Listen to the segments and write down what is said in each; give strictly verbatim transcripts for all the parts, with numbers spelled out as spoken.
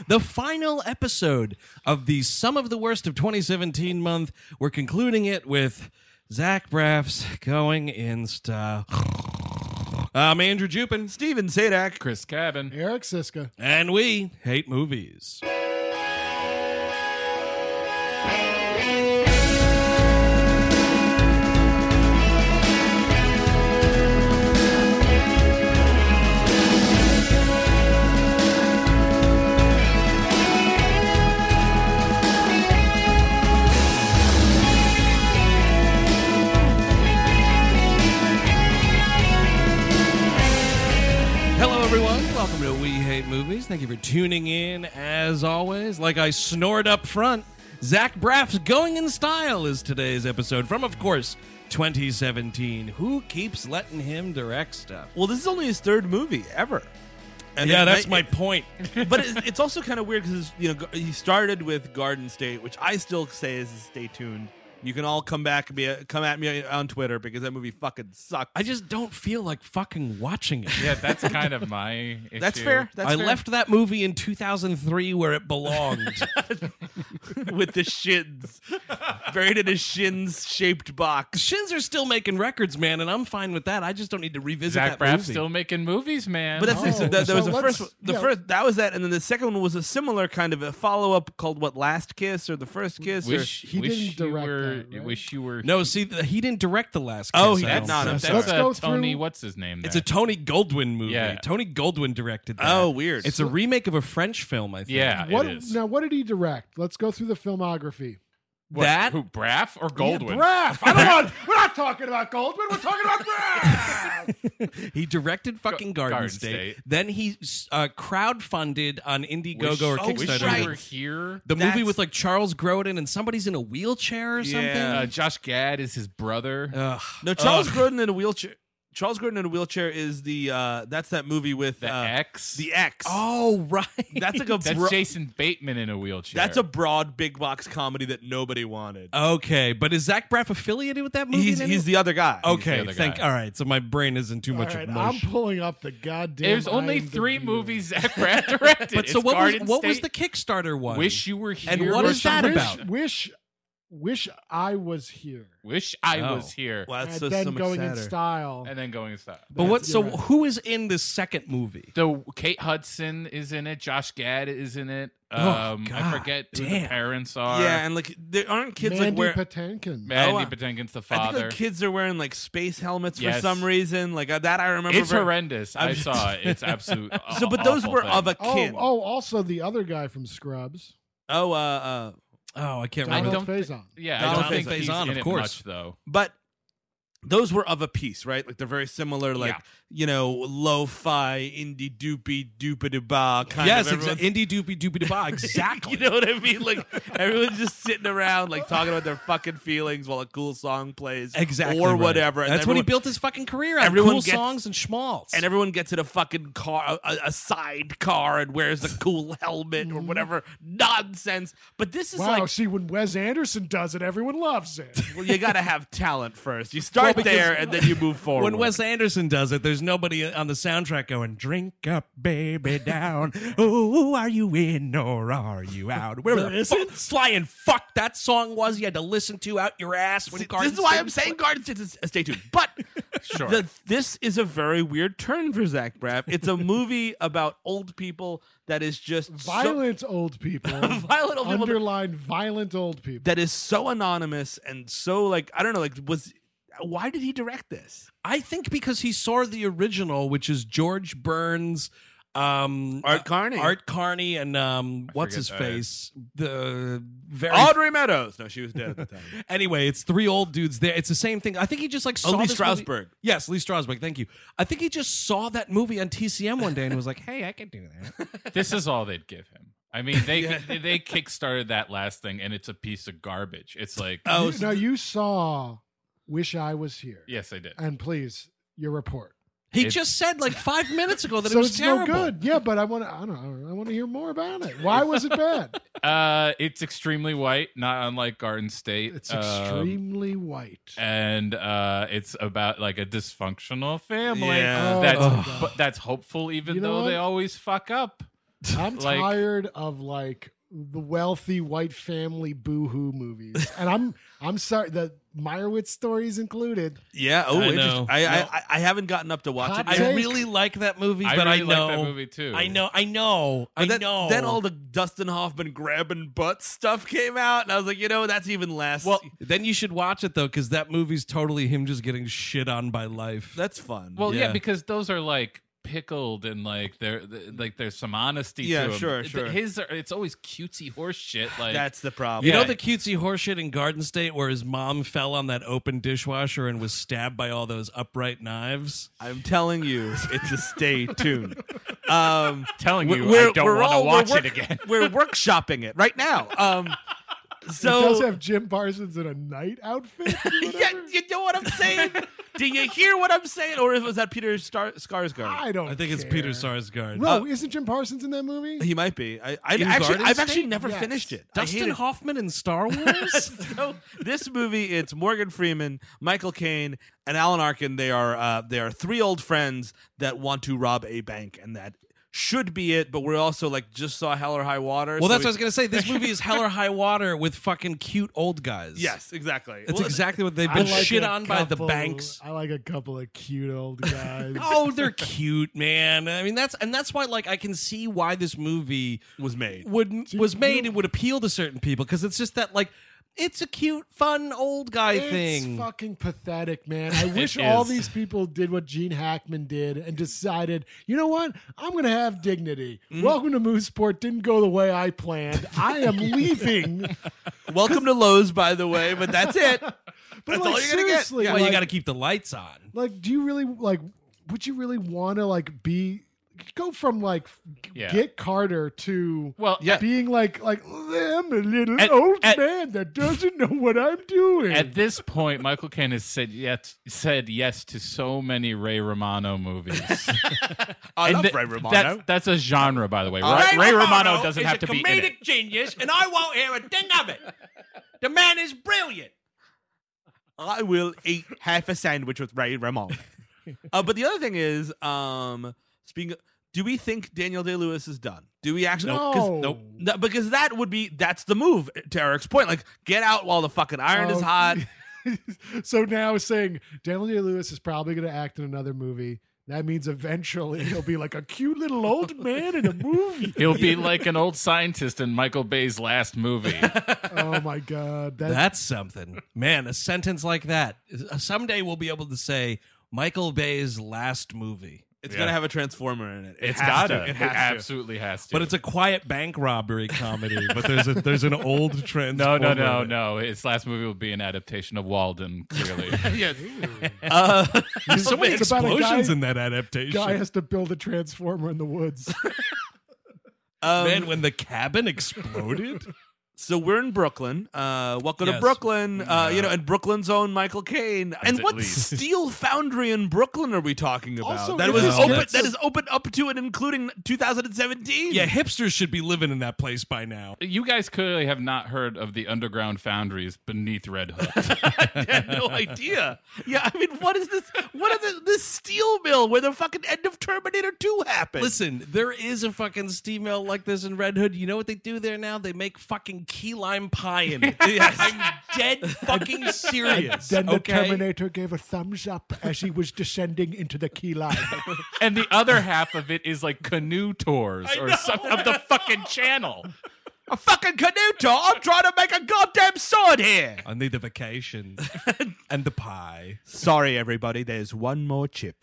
the final episode of the Some of the Worst of twenty seventeen month. We're concluding it with Zach Braff's Going in Style. I'm Andrew Jupin. Steven Sadak. Chris Cabin. Eric Siska. And we hate movies. Welcome to We Hate Movies. Thank you for tuning in, as always. Like I snored up front, Zach Braff's Going in Style is today's episode from, of course, twenty seventeen. Who keeps letting him direct stuff? Well, this is only his third movie ever. And yeah, that's my point. But it's, it's also kind of weird because, you know, he started with Garden State, which I still say is Stay Tuned. You can all come back and be come at me on Twitter because that movie fucking sucks. I just don't feel like fucking watching it. Yeah, that's kind of my issue. That's fair. That's I fair. left that movie in two thousand three where it belonged. With the shins. Buried in a shins-shaped box. Shins are still making records, man, and I'm fine with that. I just don't need to revisit Zach that Braff movie. still making movies, man. But that's Oh, so that, there was so the let's- first one- the yeah. first that was that, and then the second one was a similar kind of a follow-up called what, Last Kiss or The First Kiss? wish He wish didn't you direct were, that, right? wish you were. No, see, th- he didn't direct the last Kiss. Oh, he I did don't not. think. I'm That's sorry. Let's uh, go Tony. through- What's his name? It's there? a Tony Goldwyn movie. Yeah. Tony Goldwyn directed that. Oh, weird. It's a remake of a French film, I think. Yeah, What, it is. now, what did he direct? Let's go through the filmography. What, that- who Braff or Goldwyn? Yeah, Braff. I don't want. We're not talking about Goldwyn. We're talking about Braff. He directed fucking Garden, Garden State. State. Then he uh, crowdfunded on Indiegogo Wish, or oh, wish Kickstarter. you were here. The movie That's- with like Charles Grodin and somebody's in a wheelchair or something. Yeah. Uh, Josh Gad is his brother. Ugh. No, Charles Ugh. Grodin in a wheelchair. Charles Grodin in a wheelchair is the uh that's that movie with the uh, X. The X. Oh, right. That's like a That's bro- Jason Bateman in a wheelchair. that's a broad big box comedy that nobody wanted. Okay, but is Zach Braff affiliated with that movie? he's in he's any- the other guy. Okay, other thank. guy. All right, so my brain isn't too much All right, of I'm mush. pulling up the goddamn. There's only IMDb. three movies Zach Braff directed. But so It's what was Garden what was State, the Kickstarter one? Wish You Were Here. And what or is that something. about? Wish, wish, wish I was here. Wish I Oh. was here. Well, that's and so, then so much going sadder. in style. And then going inside. But what? That's- So you're right. who is in the second movie? So Kate Hudson is in it. Josh Gad is in it. Oh, Um, I God forget who damn. the parents are. Yeah, and like there aren't kids Mandy like wearing. Patinkin. Mandy Oh, I- Patinkin's the I think father. like kids are wearing like space helmets for Yes. some reason. Like uh, that, I remember. It's very- horrendous. I I'm- saw it. It's absolute. So, but those awful were thing. of a Oh, kid. oh, also the other guy from Scrubs, Oh, uh, uh, Oh, I can't I remember. Donald don't Faison. Yeah, Donald I don't think Faison, he's in of it course. much though. but those were of a piece, right? Like they're very similar, like Yeah. you know, lo-fi, indie doopy doopy ba kind Yes, of. exa- everyone's- indie doopy doopy da exactly. You know what I mean? Like everyone's just sitting around, like talking about their fucking feelings while a cool song plays, Exactly, or right. whatever. And That's what he everyone- built his fucking career on. everyone Cool gets- songs and schmaltz. And everyone gets in a fucking car, a, a side car, and wears a cool helmet or whatever nonsense. But this is Wow, like, see, when Wes Anderson does it, everyone loves it. well, you got to have talent first. You start because- there, and then you move forward. when Wes Anderson does it, there's nobody on the soundtrack going, "Drink up, baby, down. Oh, are you in or are you out?" Whatever the fuck, flying fuck that song was, you had to listen to out your ass when See, Garden this is why State I'm was saying Garden State is stay tuned. But Sure. the, this is a very weird turn for Zach Braff. It's a movie about old people that is just so, Violent old people. violent old people that, Underline violent old people. that is so anonymous and so like I don't know. Like was why did he direct this? I think because he saw the original, which is George Burns, um, Art uh, Carney. Art Carney, and um, what's his forget that. face? The very Audrey Meadows. No, she was dead at the time. Anyway, it's three old dudes there. It's the same thing. I think he just like saw Oh, Lee this movie- Strasberg. Yes, Lee Strasberg. Thank you. I think he just saw that movie on T C M one day and was like, "Hey, I can do that." This is all they'd give him. I mean, they Yeah. they, they kickstarted that last thing, and it's a piece of garbage. It's like, Oh, You- so now you saw Wish I Was Here. yes, I did. And please, your report. He It's- just said like five minutes ago that so it was it's terrible. no good. Yeah, but I want to. I don't know. I want to hear more about it. Why was it bad? Uh, it's extremely white, not unlike Garden State. It's Um, extremely white. and uh, it's about like a dysfunctional family Yeah. Oh, that's my God. but that's hopeful, even You know though what? they always fuck up. I'm Like- tired of like the wealthy white family boohoo movies, and I'm I'm sorry the Meyerowitz stories included. Yeah. Oh, I interesting. know. I, I, No. I I haven't gotten up to watch Hot it. I take. really like that movie, I but really I like know that movie too. I know, I know, But I then, know. then all the Dustin Hoffman grabbing butt stuff came out, and I was like, you know, that's even less. well, then you should watch it though, because that movie's totally him just getting shit on by life. that's fun. Well, yeah. Yeah. because those are like pickled and like there, like there's some honesty Yeah, to 'em. sure, Th- sure. His, are, it's always cutesy horse shit. Like that's the problem. You Yeah. know the cutesy horseshit in Garden State where his mom fell on that open dishwasher and was stabbed by all those upright knives? I'm telling you, it's a stay tuned. Um, telling you, we're- I don't we're want to all- we're watch work- it again. We're workshopping it right now. Um, It does so have Jim Parsons in a night outfit. or yeah, whatever. you know what I'm saying? Do you hear what I'm saying, or was that Peter Star- Skarsgård? I don't. I think it's care. Peter Sarsgaard. No, isn't Jim Parsons in that movie? He might be. I, I In actually, Garden I've actually State? never Yes. finished it. I hate Dustin it. Hoffman in Star Wars? So this movie, it's Morgan Freeman, Michael Caine, and Alan Arkin. They are uh, they are three old friends that want to rob a bank, and that should be it. But we're also like just saw Hell or High Water. Well, so that's we- what I was going to say. This movie is hell or high water with fucking cute old guys. Yes, exactly. That's Well, exactly what they've I been like shit a on by the couple- banks. I like a couple of cute old guys. Oh, they're cute, man. I mean, that's and that's why, like, I can see why this movie was made. would was made you- and would appeal to certain people because it's just that, like, it's a cute, fun old guy It's thing. fucking pathetic, man. I wish all is. these people did what Gene Hackman did and decided, you know what? I'm going to have dignity. Welcome to Mooseport. Didn't go the way I planned. I am leaving. Welcome to Lowe's, by the way, but that's it. But That's like, all you're gonna get. seriously, Yeah. well, like, you got to keep the lights on. like, do you really like? Would you really want to like be? Go from like Yeah. get Carter to Well, Yeah. being like like I'm a little At- old at- man that doesn't know what I'm doing. At this point, Michael Caine has said yes, said yes to so many Ray Romano movies. I And love th- Ray Romano. That's, that's a genre, by the way. Uh, Ray, Ray Romano doesn't have to be in it. genius, and I won't hear a thing of it. The man is brilliant. I will eat half a sandwich with Ray Romano. uh, but the other thing is, um, speaking of, do we think Daniel Day-Lewis is done? Do we actually? No. 'cause- nope. No, because that would be, that's the move, to Eric's point. Like, get out while the fucking iron is Oh, hot. So now saying Daniel Day-Lewis is probably going to act in another movie. That means eventually he'll be like a cute little old man in a movie. He'll be like an old scientist in Michael Bay's last movie. Oh my god, that, That's something. Man, a sentence like that. Someday we'll be able to say Michael Bay's last movie. It's Yeah. going to have a transformer in it. It It's has gotta. to. It It has to. absolutely has to. But it's a quiet bank robbery comedy. But there's a there's an old no, transformer. no, no, in it. no. His last movie will be an adaptation of Walden. Clearly, Yeah. Uh, There's so many It's about a explosions guy- in that adaptation. guy has to build a transformer in the woods. um, Man, when the cabin exploded. So we're in Brooklyn. Uh, welcome to Yes. Brooklyn. Uh, you know, and Brooklyn's own Michael Caine. And at what least. steel foundry in Brooklyn are we talking about? Also, that if was this open. gets- That is open up to and including two thousand seventeen. Yeah, hipsters should be living in that place by now. you guys clearly have not heard of the underground foundries beneath Red Hook. I had no idea. Yeah, I mean, what is this? What is this, this steel mill where the fucking end of Terminator two happened? Listen, there is a fucking steam mill like this in Red Hood. You know what they do there now? They make fucking key lime pie in it. I'm dead fucking serious. Then the okay? Terminator gave a thumbs up as he was descending into the key line. And the other half of it is like canoe tours or something of the fucking channel. a fucking canoe tour. I'm trying to make a goddamn sword here. I need the vacation and the pie. Sorry, everybody. There's one more chip.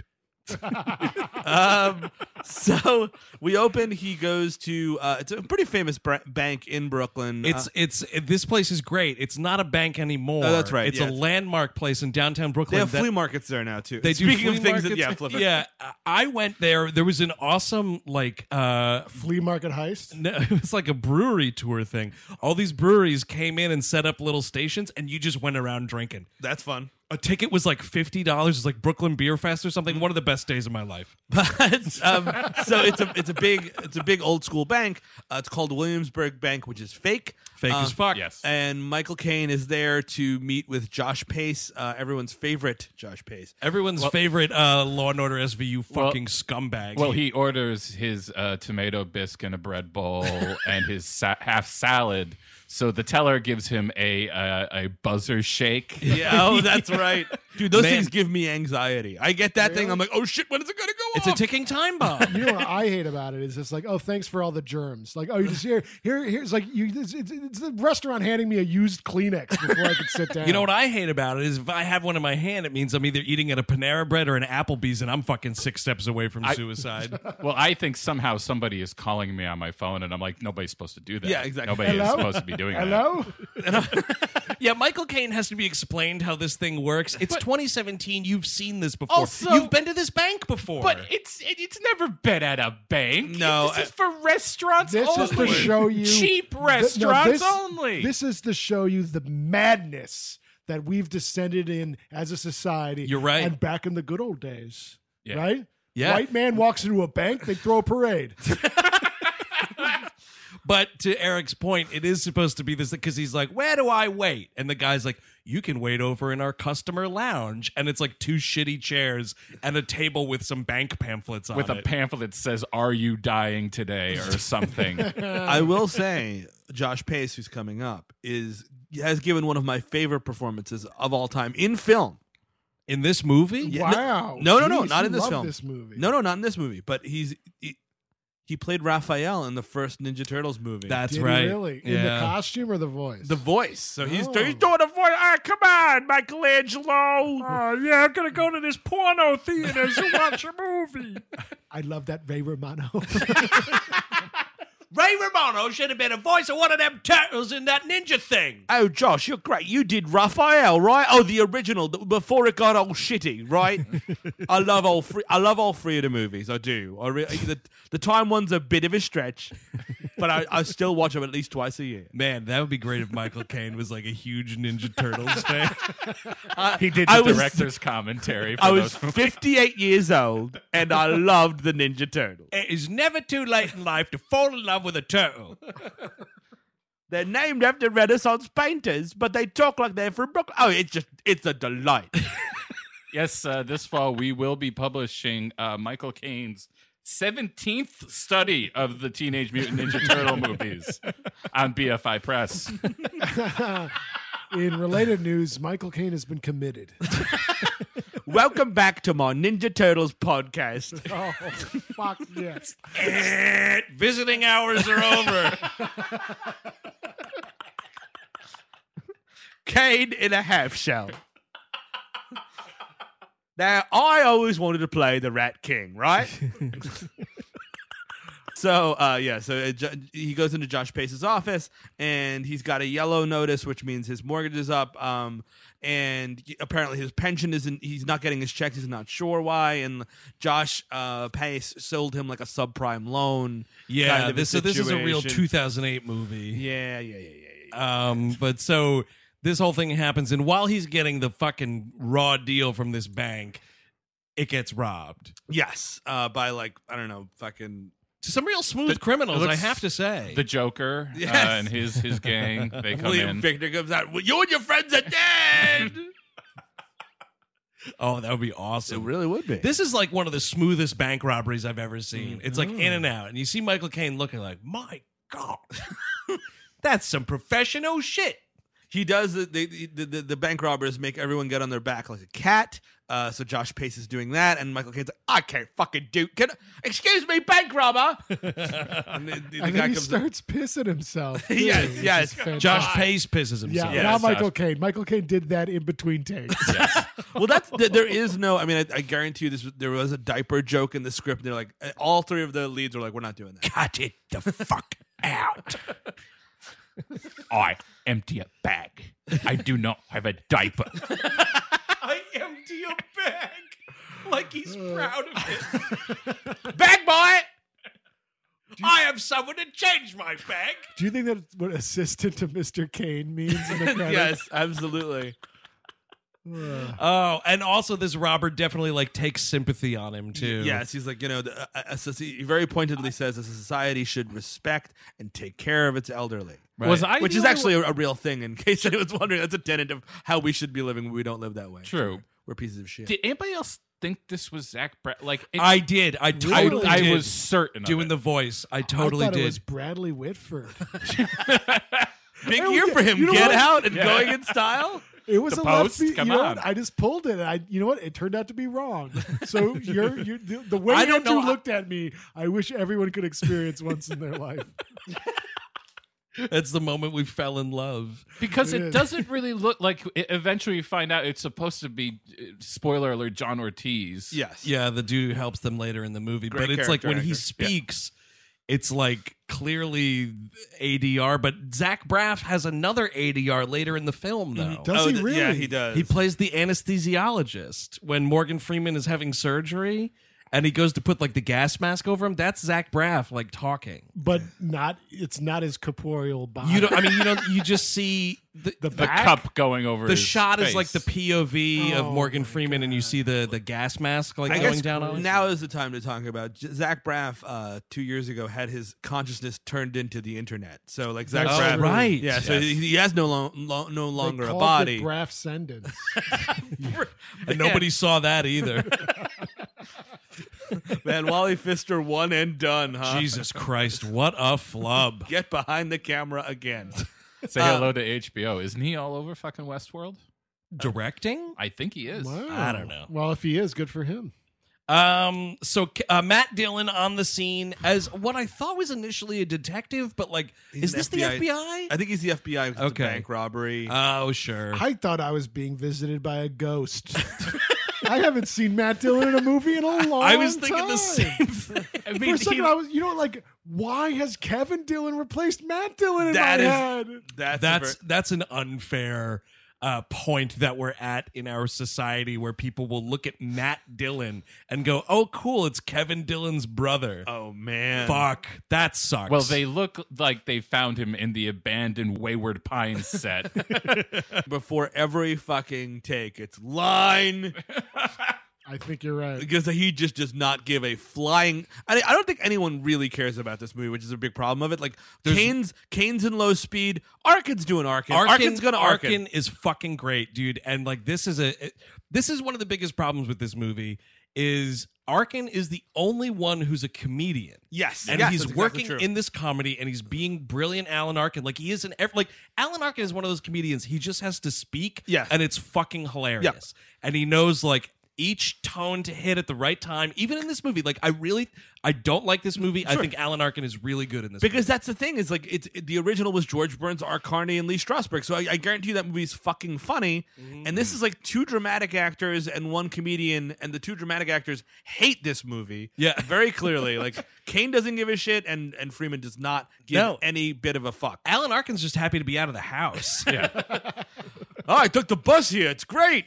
um, so we open. He goes to. Uh, it's a pretty famous br- bank in Brooklyn. It's Uh, it's it, this place is great. It's not a bank anymore. Oh, that's right, It's yeah. a landmark place in downtown Brooklyn. they have that- flea markets there now too. They do Speaking flea of things, that, markets. yeah, flip it. yeah. I went there. There was an awesome like uh Flea market heist. no, it was like a brewery tour thing. All these breweries came in and set up little stations, and you just went around drinking. That's fun. A ticket was like fifty dollars. It was like Brooklyn Beer Fest or something. One of the best days of my life. But um, so it's a it's a big it's a big old school bank. Uh, it's called Williamsburg Bank, which is fake. Fake Uh, as fuck. Yes. And Michael Caine is there to meet with Josh Pace, uh, everyone's favorite Josh Pace. Everyone's favorite uh, Law and Order S V U Well- fucking scumbag. Well, he orders his uh, tomato bisque in a bread bowl and his sa- half salad. So the teller gives him a uh, a buzzer shake. Yeah, oh, that's right, dude. Those Man. things give me anxiety. I get that thing. I'm like, oh shit, when is it gonna go it's a off? ticking time bomb. You know what I hate about it is just like, oh, thanks for all the germs. Like, oh, you just here, here, here's like you. It's, it's, it's the restaurant handing me a used Kleenex before I could sit down. You know what I hate about it is if I have one in my hand, it means I'm either eating at a Panera Bread or an Applebee's, and I'm fucking six steps away from suicide. Well, I think somehow somebody is calling me on my phone, and I'm like, nobody's supposed to do that. Yeah, exactly. Nobody Hello? is supposed to be doing that. Hello? Yeah, Michael Caine has to be explained how this thing works. It's twenty seventeen. You've seen this before. Also- You've been to this bank before. But it's it, it's never been at a bank. No, this is for restaurants This only. is to show you cheap th- no, restaurants this- only. This is to show you the madness that we've descended in as a society. You're right. And back in the good old days, Yeah. right? Yeah. White man walks into a bank, they throw a parade. But to Eric's point, it is supposed to be this because he's like, where do I wait? And the guy's like, you can wait over in our customer lounge. And it's like two shitty chairs and a table with some bank pamphlets on with a it. pamphlet that says "Are you dying today?" or something. I will say, Josh Pace, who's coming up, is has given one of my favorite performances of all time in film. In this movie? Yeah, no- Wow. No, no, no, Jeez, not you in this love film. this movie. No, no, not in this movie. But he's he, he played Raphael in the first Ninja Turtles movie. That's Did he right. really? In the Yeah. costume or the voice? the voice. So he's, Oh. he's doing a voice. Ah, come on, Michelangelo. Oh, yeah, I'm going to go to this porno theater to watch a movie. I love that Ray Romano. Ray Romano should have been a voice of one of them turtles in that ninja thing. Oh, Josh, you're great. You did Raphael, right? Oh, the original, the, before it got all shitty, right? I love all three. I love all three of the movies. I do. I re- the, the time one's a bit of a stretch, but I, I still watch them at least twice a year. Man, that would be great if Michael Caine was like a huge Ninja Turtles fan. He did I the was- director's commentary. For I was those movies. fifty-eight years old, and I loved the Ninja Turtles. It is never too late in life to fall in love with a turtle. They're named after Renaissance painters, but they talk like they're from Brooklyn. Oh, it's just, it's a delight. Yes, uh, this fall we will be publishing uh, Michael Caine's seventeenth study of the Teenage Mutant Ninja Turtle movies on B F I Press. In related news, Michael Caine has been committed. Welcome back to my Ninja Turtles podcast. Oh, fuck yes. Eh, Visiting hours are over. Kane in a half shell. Now, I always wanted to play the Rat King, right? So, uh, yeah, so uh, Jo- he goes into Josh Pace's office, and he's got a yellow notice, which means his mortgage is up. Um, and apparently his pension isn't, he's not getting his checks. He's not sure why. And Josh uh, Pace sold him like a subprime loan. Yeah, kind of a this, so this is a real situation. two thousand eight movie. Yeah, yeah, yeah, yeah, yeah. Um, but so this whole thing happens, and while he's getting the fucking raw deal from this bank, it gets robbed. Yes, uh, by like, I don't know, fucking... Some real smooth The- criminals, it looks- I have to say. The Joker uh, Yes. and his his gang, they come William in. Victor comes out, well, you and your friends are dead! oh, that would be It awesome. really would be. This is like one of the smoothest bank robberies I've ever seen. It's like in and out, and you see Michael Caine looking like, my God, that's some professional shit. He does the the, the the the bank robbers make everyone get on their back like a cat. Uh, so Josh Pace is doing that, and Michael Caine's like, I can't fucking do. Can excuse me, bank robber? and the, the, the And guy then he comes. starts pissing himself. too, Yes, which yes. is fantastic. Josh Pace pisses Yeah, himself. Yeah, not it's Michael Josh. Caine. Michael Caine did that in between takes. well, that's th- there is no. I mean, I, I guarantee you, this there was a diaper joke in the script. And they're like, all three of the leads are like, we're not doing that. Cut it the fuck out. I empty a bag. I do not have a diaper. I empty a bag like he's proud of it. Bag boy. I have someone to change my bag. Do you think that's what assistant to Mister Caine means in the credits? Yes, absolutely. Oh, and also this Robert definitely like takes sympathy on him too. Yes, he's like, you know, the, a, a, he very pointedly says a society should respect and take care of its elderly. Right. Was I Which the is only actually a, a real thing, in case anyone's wondering. That's a tenet of how we should be living. We don't live that way. True. We're pieces of shit. Did anybody else think this was Zach Braff? Like, it, I did. I I, totally I did. was certain of doing it. the voice. I totally I thought did. it was Bradley Whitford. Big Oh, year yeah. for him. You know Get what? out and Yeah. going in style. It was The a Post? left field. Come You know on. what? I just pulled it. And I, you know what? It turned out to be wrong. So you're, you're the, the way I don't Andrew know. looked at me, I wish everyone could experience once in their life. That's the moment we fell in love. because It it is. doesn't really look like. It, eventually, we find out it's supposed to be. uh, Spoiler alert: John Ortiz. Yes. Yeah, the dude who helps them later in the movie. Great but it's like when character he actor. speaks, it's like clearly A D R. But Zach Braff has another A D R later in the film, though. Does oh, he th- really? Yeah, he does. He plays the anesthesiologist when Morgan Freeman is having surgery and he goes to put like the gas mask over him. That's Zach Braff like talking. But not. It's not his corporeal body. You don't. I mean, you don't. You just see the The The back? cup going over. the his shot is face. like the P O V of Oh, Morgan my Freeman, and you see the the gas mask like I going guess down on him. now is the time to talk about J- Zach Braff. Uh, two years ago, had his consciousness turned into the internet. So, like Zach That's Braff, Oh, right. Yeah, so Yes. he, he has no long, lo- no They longer a called body. it Braff sentence. And nobody saw that either. Man, Wally Pfister, one and done, huh? Jesus Christ, what a flub. Get behind the camera again. Say Uh, hello to H B O. Isn't he all over fucking Westworld? Directing? I think he is. Wow. I don't know. Well, if he is, good for him. Um, so uh, Matt Dillon on the scene as what I thought was initially a detective, but like, He's is an this F B I. the F B I? I think he's the F B I. It's Okay. a bank robbery. Oh, sure. I thought I was being visited by a ghost. I haven't seen Matt Dillon in a movie in a long time. I was thinking the same thing. I For mean, a second, he- I was, you know, like, why has Kevin Dillon replaced Matt Dillon in That my is- head? that's That's a ver- that's an unfair uh, point that we're at in our society where people will look at Matt Dillon and go, "Oh, cool, it's Kevin Dillon's brother." oh man. Fuck, that sucks. well, they look like they found him in the abandoned Wayward Pines set. Before every fucking take, it's line. I think you're right. Because he just does not give a flying. I, I don't think anyone really cares about this movie, which is a big problem of it. Like Kane's, Kane's in low speed. Arkin's doing Arkin. Arkin, Arkin's gonna Arkin. Arkin is fucking great, dude. And like this is a it- this is one of the biggest problems with this movie is Arkin is the only one who's a comedian. Yes, And yes, he's that's exactly working true. in this comedy and he's being brilliant Alan Arkin. Like he is an ev- like Alan Arkin is one of those comedians. He just has to speak Yes. and it's fucking hilarious. And he knows like each tone to hit at the right time. Even in this movie, like I really I don't like this movie. I Sure. think Alan Arkin is really good in this Because movie. that's the thing is like it's it, the original was George Burns, Art Carney, and Lee Strasberg. So I, I guarantee you that movie's fucking funny. And this is like two dramatic actors and one comedian, and the two dramatic actors hate this movie. Yeah. very clearly. Like Kane doesn't give a shit, and and Freeman does not give No. any bit of a fuck. Alan Arkin's just happy to be out of the house. yeah. Oh, I took the bus here. It's great.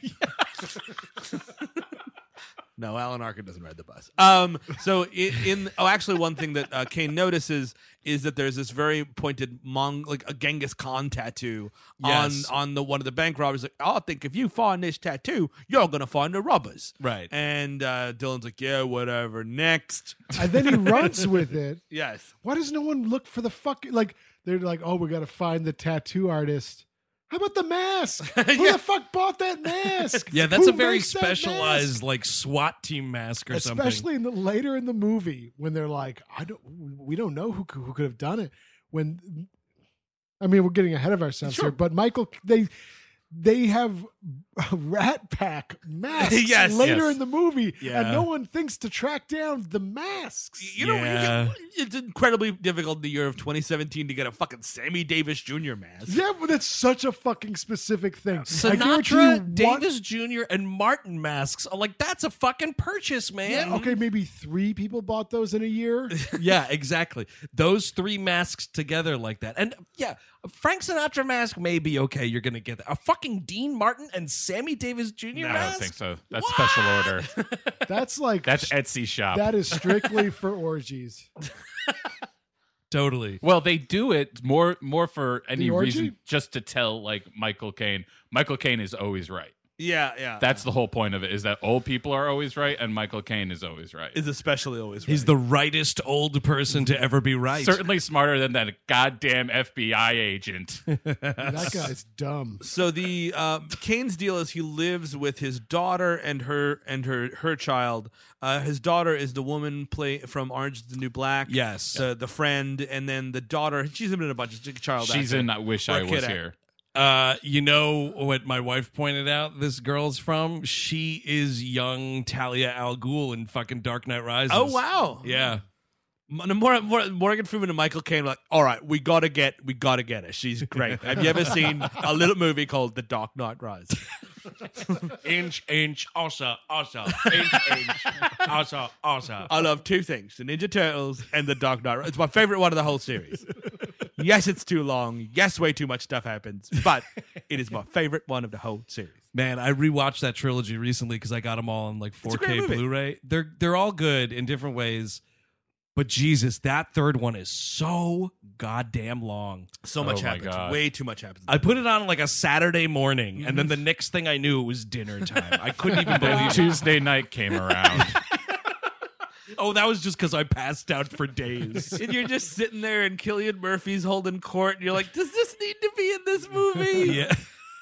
No, Alan Arkin doesn't ride the bus. Um, so in, in oh, actually, one thing that uh, Kane notices is that there's this very pointed Mong, like a Genghis Khan tattoo Yes. on on the one of the bank robbers. Like, oh, I think if you find this tattoo, you're gonna find the robbers. Right. And uh, Dylan's like, yeah, whatever. Next, And then he runs with it. yes. Why does no one look for the fucking, like, they're like, oh, we got to find the tattoo artist. How about the mask? Who Yeah. the fuck bought that mask? Yeah, that's Who a very makes that specialized mask? like SWAT team mask or Especially something. in the later in the movie when they're like, I don't, we don't know who could, who could have done it. When, I mean, we're getting ahead of ourselves Sure. here, but Michael, they they have Rat Pack masks Yes, later yes. in the movie, Yeah. and no one thinks to track down the masks. You know, Yeah. you can, it's incredibly difficult in the year of twenty seventeen to get a fucking Sammy Davis Junior mask. Yeah, but it's such a fucking specific thing. I guarantee you Sinatra, one- Davis Junior, and Martin masks. I'm like, that's a fucking purchase, man. Yeah, okay, maybe three people bought those in a year. Yeah, exactly. Those three masks together like that. And yeah, a Frank Sinatra mask may be okay. You're going to get that. A fucking Dean Martin and Sammy Davis Junior No, I mask? don't think so. That's What? special order. That's like That's Etsy shop. that is strictly for orgies. Totally. Well, they do it more more for any orgy? reason just to tell like Michael Caine. Michael Caine is always right. Yeah, yeah. That's the whole point of it, is that old people are always right and Michael Caine is always right. is especially always right. He's the rightest old person to ever be right. Certainly smarter than that goddamn F B I agent. That guy's dumb. So the uh, Kane's deal is he lives with his daughter and her and her her child. Uh, his daughter is the woman play from Orange is the New Black. Yes. the the friend, and then the daughter. She's in a bunch of child. She's actor. in I Wish Or I a Was kid Here. Uh, you know what my wife pointed out? This girl's from. She is young Talia al Ghul in fucking Dark Knight Rises. Oh wow! Yeah. M- More, more, Morgan Freeman and Michael Caine were like, all right, we gotta get, we gotta get her. She's great. Have you ever seen a little movie called The Dark Knight Rises? Inch, inch, also, also, inch, inch, also, also. I love two things: the Ninja Turtles and The Dark Knight. It's my favorite one of the whole series. Yes, it's too long. Yes, way too much stuff happens, but it is my favorite one of the whole series. Man, I rewatched that trilogy recently because I got them all on like a four great K movie. Blu-ray. They're they're all good in different ways, but Jesus, that third one is so goddamn long. So much Oh my happens. God. Way too much happens. I put it on like a Saturday morning, and then the next thing I knew it was dinner time. I couldn't even believe it. Tuesday night came around. Oh, that was just because I passed out for days. And you're just sitting there, and Cillian Murphy's holding court, and you're like, "Does this need to be in this movie?" Yeah,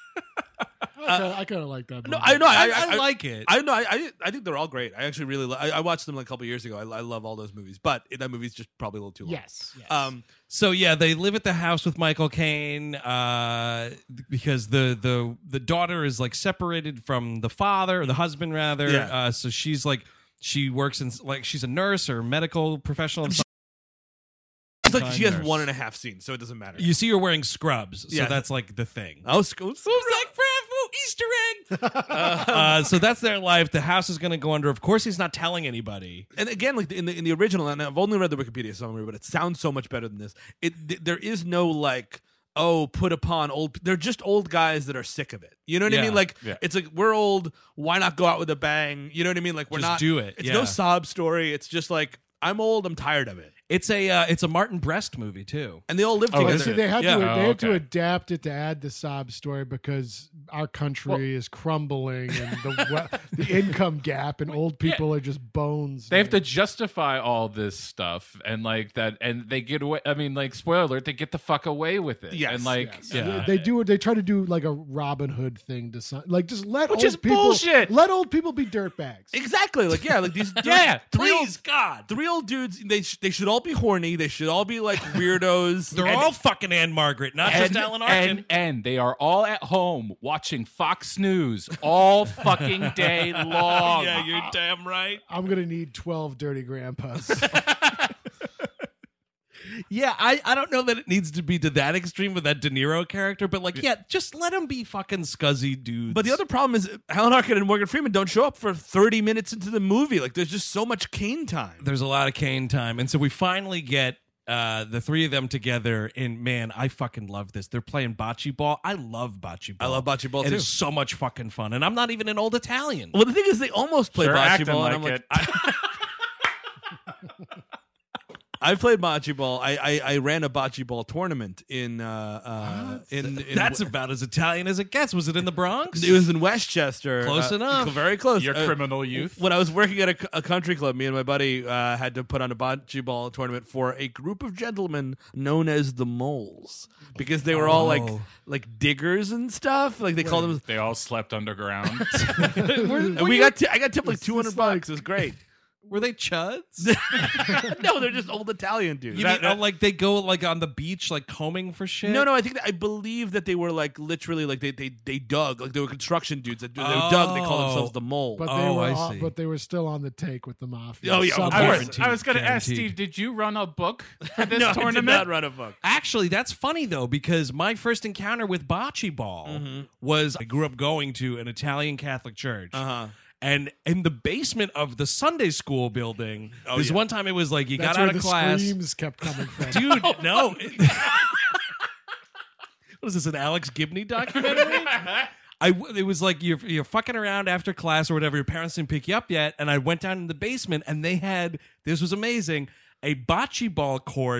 I kind of like that. No, movie. I know. I, I, I like it. I know. I, I I think they're all great. I actually really. Lo- I, I watched them like a couple years ago. I, I love all those movies, but that movie's just probably a little too long. Yes. yes. Um. So yeah, they live at the house with Michael Caine uh, because the the the daughter is like separated from the father or the husband rather. Yeah. Uh, so she's like she works in like she's a nurse or medical professional. in some It's like she has nurse. one and a half scenes, so it doesn't matter. You see her wearing scrubs, so Yeah. that's like the thing. I was, so Zach Braff, Easter egg. uh, so that's their life. The house is going to go under. Of course, he's not telling anybody. and again, like in the in the original, and I've only read the Wikipedia summary, but it sounds so much better than this. It th- there is no like, oh, put upon old. They're just old guys that are sick of it. You know what I Yeah. mean? Like Yeah. it's like we're old. Why not go out with a bang? You know what I mean? Like we're Just not do it, It's yeah. no sob story. It's just like I'm old. I'm tired of it. It's a uh, it's a Martin Brest movie too. And they all live Oh, Well, together. see, they had Yeah. to they Oh, had to okay. adapt it to add the sob story because our country is crumbling and the we- the income gap and old people are just bones. They have to justify all this stuff and like that, and they get away. I mean, like spoiler alert, they get the fuck away with it. Yes, and like, Yes. Yeah. They, they do. They try to do like a Robin Hood thing to some, like just let Which old is people bullshit. let old people be dirtbags. Exactly. Like yeah. Like these. Yeah, Three old, Please, God. three old dudes. They sh- they should all be horny. They should all be like weirdos. They're And- all fucking Anne Margaret, not and, just Alan Arkin. and and they are all at home watching Fox News all fucking day long. yeah, you're damn right. I'm gonna need twelve dirty grandpas. Yeah, I, I don't know that it needs to be to that extreme with that De Niro character, but like, yeah, just let him be fucking scuzzy dudes. But the other problem is Alan Arkin and Morgan Freeman don't show up for thirty minutes into the movie. Like there's just so much Kane time. there's a lot of Kane time, and so we finally get uh, the three of them together. And man, I fucking love this. They're playing bocce ball. I love bocce ball. I love bocce ball It too. is so much fucking fun, and I'm not even an old Italian. Well, the thing is, they almost play Sure, bocce acting ball, and like I'm like, it. I played bocce ball. I, I I ran a bocce ball tournament in uh, uh in, in That's about as Italian as it gets. Was it in the Bronx? it was in Westchester. Close uh, enough. Very close. Your Uh, criminal youth. When I was working at a, a country club, me and my buddy uh, had to put on a bocce ball tournament for a group of gentlemen known as the Moles because they were all like Oh. like diggers and stuff. Like they called them. They all slept underground. And we got t- I got tipped like two hundred just like- bucks. It was great. Were they chuds? No, they're just old Italian dudes. You mean, oh, like they go like on the beach, like combing for shit? No, no, I think that, I believe that they were like literally like they they, they dug like they were construction dudes that they dug. They call themselves the mole. But they Oh, were, I all- see. but they were still on the take with the mafia. Oh, yeah, of Somehow. I was, Guaranteed, I was going to ask guaranteed. Steve, did you run a book for this no, I did tournament? not run a book. Actually, that's funny though, because my first encounter with bocce ball Mm-hmm. was I grew up going to an Italian Catholic church. Uh huh. And in the basement of the Sunday school building, Oh, there's yeah. one time it was like you That's got where out of the class. screams kept coming from. Dude, no. What is this, an Alex Gibney documentary? I it was like you're you're fucking around after class or whatever. Your parents didn't pick you up yet, and I went down in the basement, and they had this was amazing a bocce ball court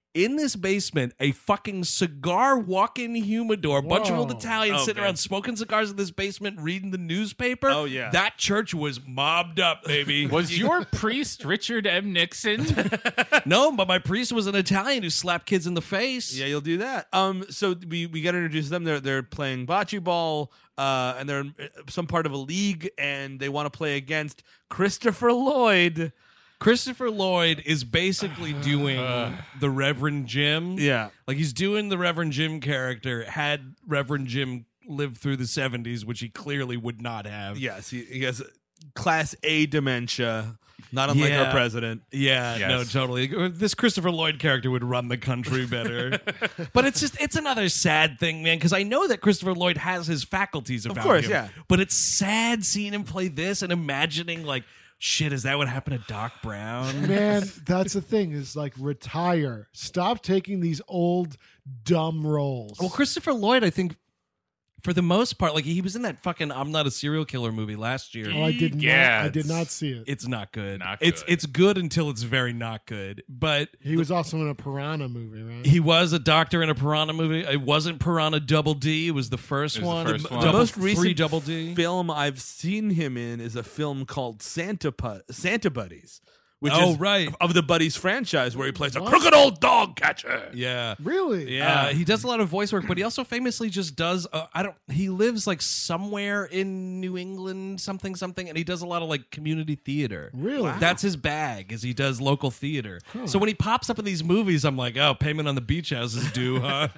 in this basement a fucking cigar walk-in humidor, bunch of old Whoa. Italians Oh, sitting man. around smoking cigars in this basement, reading the newspaper. Oh, yeah. That church was mobbed up, baby. Was your priest Richard M. Nixon? No, but my priest was an Italian who slapped kids in the face. Yeah, you'll do that. Um, so we we got to introduce them. They're they're playing bocce ball, uh, and they're in some part of a league, and they want to play against Christopher Lloyd. Christopher Lloyd is basically doing the Reverend Jim. Yeah. Like he's doing the Reverend Jim character had Reverend Jim lived through the seventies, which he clearly would not have. Yes, he, he has Class A dementia, not unlike Yeah. our president. Yeah, Yes. no, totally. This Christopher Lloyd character would run the country better. But it's just, it's another sad thing, man, because I know that Christopher Lloyd has his faculties about course, him. yeah. But it's sad seeing him play this and imagining, like, shit, is that what happened to Doc Brown? Man, that's the thing is like retire. Stop taking these old dumb roles. Well, Christopher Lloyd, I think, for the most part, like he was in that fucking "I'm Not a Serial Killer" movie last year. Oh, I did not. Yeah, I did it's- not see it. It's not good. Not It's good. it's good until it's very not good. But He was also in a Piranha movie, right? he was a doctor in a Piranha movie. It wasn't Piranha Double D. It was the first It was the one. first one. The Double- most three recent Double D. film I've seen him in is a film called Santa Pu- Santa Buddies, which Oh, is right. of the Buddies franchise, where he plays a What? crooked old dog catcher. Yeah. Really? Yeah, Uh, he does a lot of voice work, but he also famously just does. Uh, I don't. He lives like somewhere in New England, something, something, and he does a lot of like community theater. Really? That's his bag. Is he does local theater. So when he pops up in these movies, I'm like, oh, payment on the beach house is due, huh?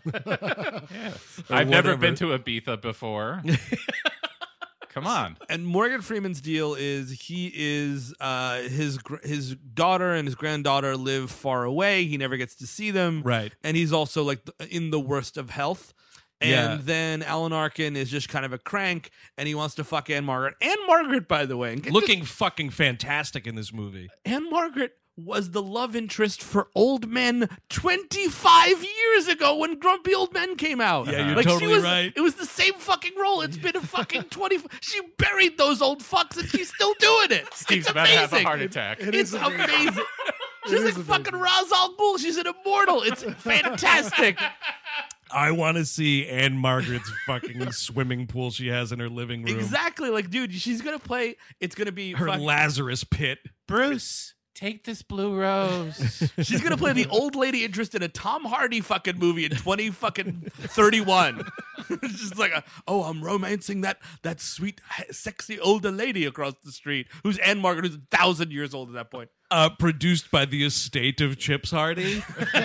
I've never whatever. been to Ibiza before. Come on. And Morgan Freeman's deal is he is uh, his gr- his daughter and his granddaughter live far away. He never gets to see them. Right. And he's also like th- in the worst of health. And Yeah. then Alan Arkin is just kind of a crank, and he wants to fuck Anne Margaret. Anne Margaret, by the way, and get Looking fucking fantastic in this movie. this, Anne Margaret was the love interest for Old Men twenty-five years ago when Grumpy Old Men came out. Yeah, you're Like, she totally was- right. It was the same fucking role. It's been a fucking twenty. She buried those old fucks, and she's still doing it. Steve's it's about to have a amazing. heart attack. It It's is amazing. amazing. She's is like amazing. fucking Ra's al Ghul. She's an immortal. It's fantastic. I want to see Anne Margaret's fucking swimming pool she has in her living room. Exactly. Like, dude, she's gonna play. It's gonna be Her fuck- Lazarus pit. Bruce, take this blue rose. She's gonna play the old lady interest in a Tom Hardy fucking movie in twenty fucking thirty one. It's just like, a, oh, I'm romancing that that sweet, sexy older lady across the street who's Anne Margaret, who's a thousand years old at that point. Uh, produced by the estate of Chips Hardy.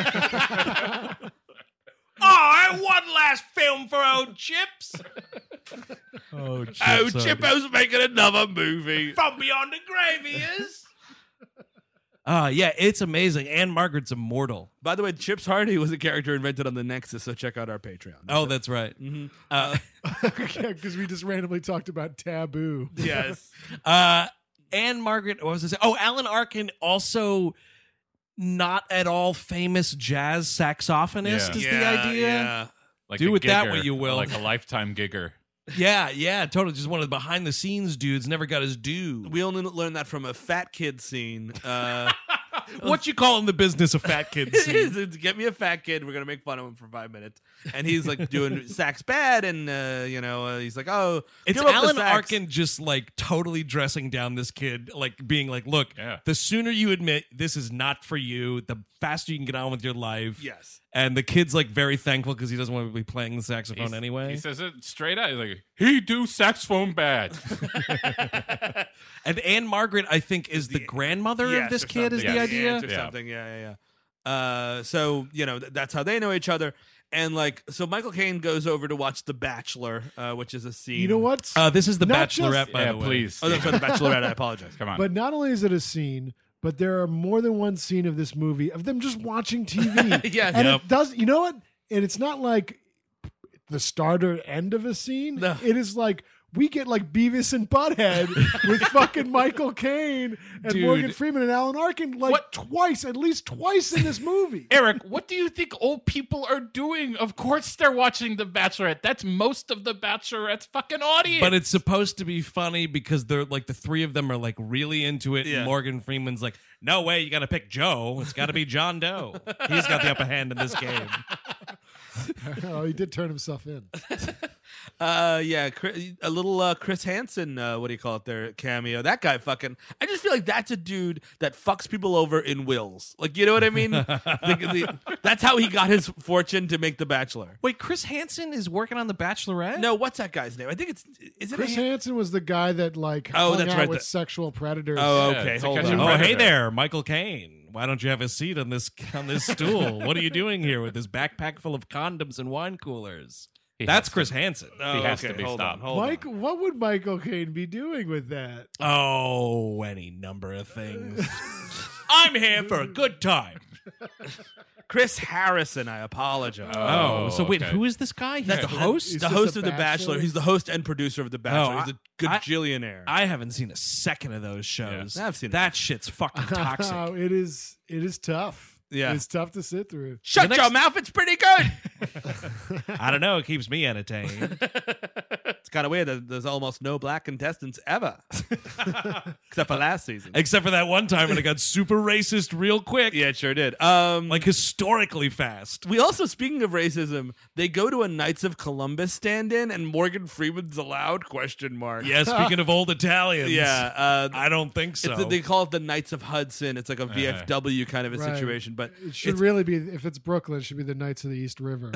Oh, and one last film for old Chips. Oh, Chips Oh, Chippo's making another movie. From beyond the grave he is. Uh, yeah, it's amazing. Anne Margaret's immortal. By the way, Chips Hardy was a character invented on the Nexus, so check out our Patreon. Oh, that's right. Uh, Because we just randomly talked about Taboo. Yes. uh, Anne Margaret, what was I saying? Oh, Alan Arkin, also not at all famous jazz saxophonist Yeah. is the idea. Yeah. Like Do a with that gigger, what you will. Like a lifetime gigger. Yeah, yeah, totally. Just one of the behind the scenes dudes, never got his due. We only learned that from a fat kid scene. Uh, What you call in the business a fat kid it scene? is. It's get me a fat kid. We're gonna make fun of him for five minutes, and he's like doing sax bad, and uh, you know uh, he's like, oh, It's give up the Alan sax. Arkin just like totally dressing down this kid, like being like, look, Yeah. the sooner you admit this is not for you, the faster you can get on with your life. Yes. And the kid's like very thankful because he doesn't want to be playing the saxophone He's- anyway. He says it straight out. He's like, he do saxophone bad. And Anne Margaret, I think, is the, grandmother Yes, of this or kid, is something. the Yes, idea. aunt or Yeah. something. Yeah, yeah, yeah. Uh, so you know th- that's how they know each other, and like so Michael Caine goes over to watch The Bachelor, uh, which is a scene. You know what? Uh, this is The Not Bachelorette, just- by yeah, the way. please. Oh, that's right, The Bachelorette. I apologize. Come on. But not only is it a scene, but there are more than one scene of this movie of them just watching T V. Yes. And Yep. it does, you know what? And it's not like the start or end of a scene. No. It is like we get like Beavis and Butthead with fucking Michael Caine and Dude. Morgan Freeman and Alan Arkin like What? twice, at least twice in this movie. Eric, what do you think old people are doing? Of course they're watching The Bachelorette. That's most of The Bachelorette's fucking audience. But it's supposed to be funny because they're like the three of them are like really into it. Yeah. And Morgan Freeman's like, no way, you got to pick Joe. It's got to be John Doe. He's got the upper hand in this game. Oh, he did turn himself in. Uh, yeah, Chris, a little uh, Chris Hansen, uh, what do you call it there, cameo. That guy fucking, I just feel like that's a dude that fucks people over in wills. Like, you know what I mean? The- the- that's how he got his fortune to make The Bachelor. Wait, Chris Hansen is working on The Bachelorette? No, what's that guy's name? I think it's, is it Chris Han- Hansen was the guy that like Oh, hung that's out right, with the- sexual predators. Oh, Yeah, okay, it's a hold catch on. and Oh, Predator. hey there, Michael Caine. Why don't you have a seat on this on this stool? What are you doing here with this backpack full of condoms and wine coolers? He That's has Chris Hansen. Oh, He has okay, to be hold stopped. On, hold Mike, on. what would Michael Caine be doing with that? Oh, any number of things. I'm here for a good time. Chris Harrison, I apologize. Oh, so wait, okay. who is this guy? He's That's the the- host? Is the this host a of The Bachelor? Bachelor. He's the host and producer of The Bachelor. Oh, He's a I- gajillionaire. I haven't seen a second of those shows. Yeah, I've seen that shit's fucking toxic. Oh, it is. It is tough. Yeah. It's tough to sit through. Shut The next- your mouth, it's pretty good. I don't know. It keeps me entertained. It's kind of weird that there's almost no black contestants ever. Except for last season. Except for that one time when it got super racist real quick. Yeah, it sure did. Um, Like historically fast. we also, speaking of racism, they go to a Knights of Columbus stand-in, and Morgan Freeman's allowed? Question mark. Yeah, speaking of old Italians. yeah. Uh, I don't think so. it's, they call it the Knights of Hudson. It's like a V F W kind of a Right. situation, but It should it's, really be, if it's Brooklyn, it should be the Knights of the East River.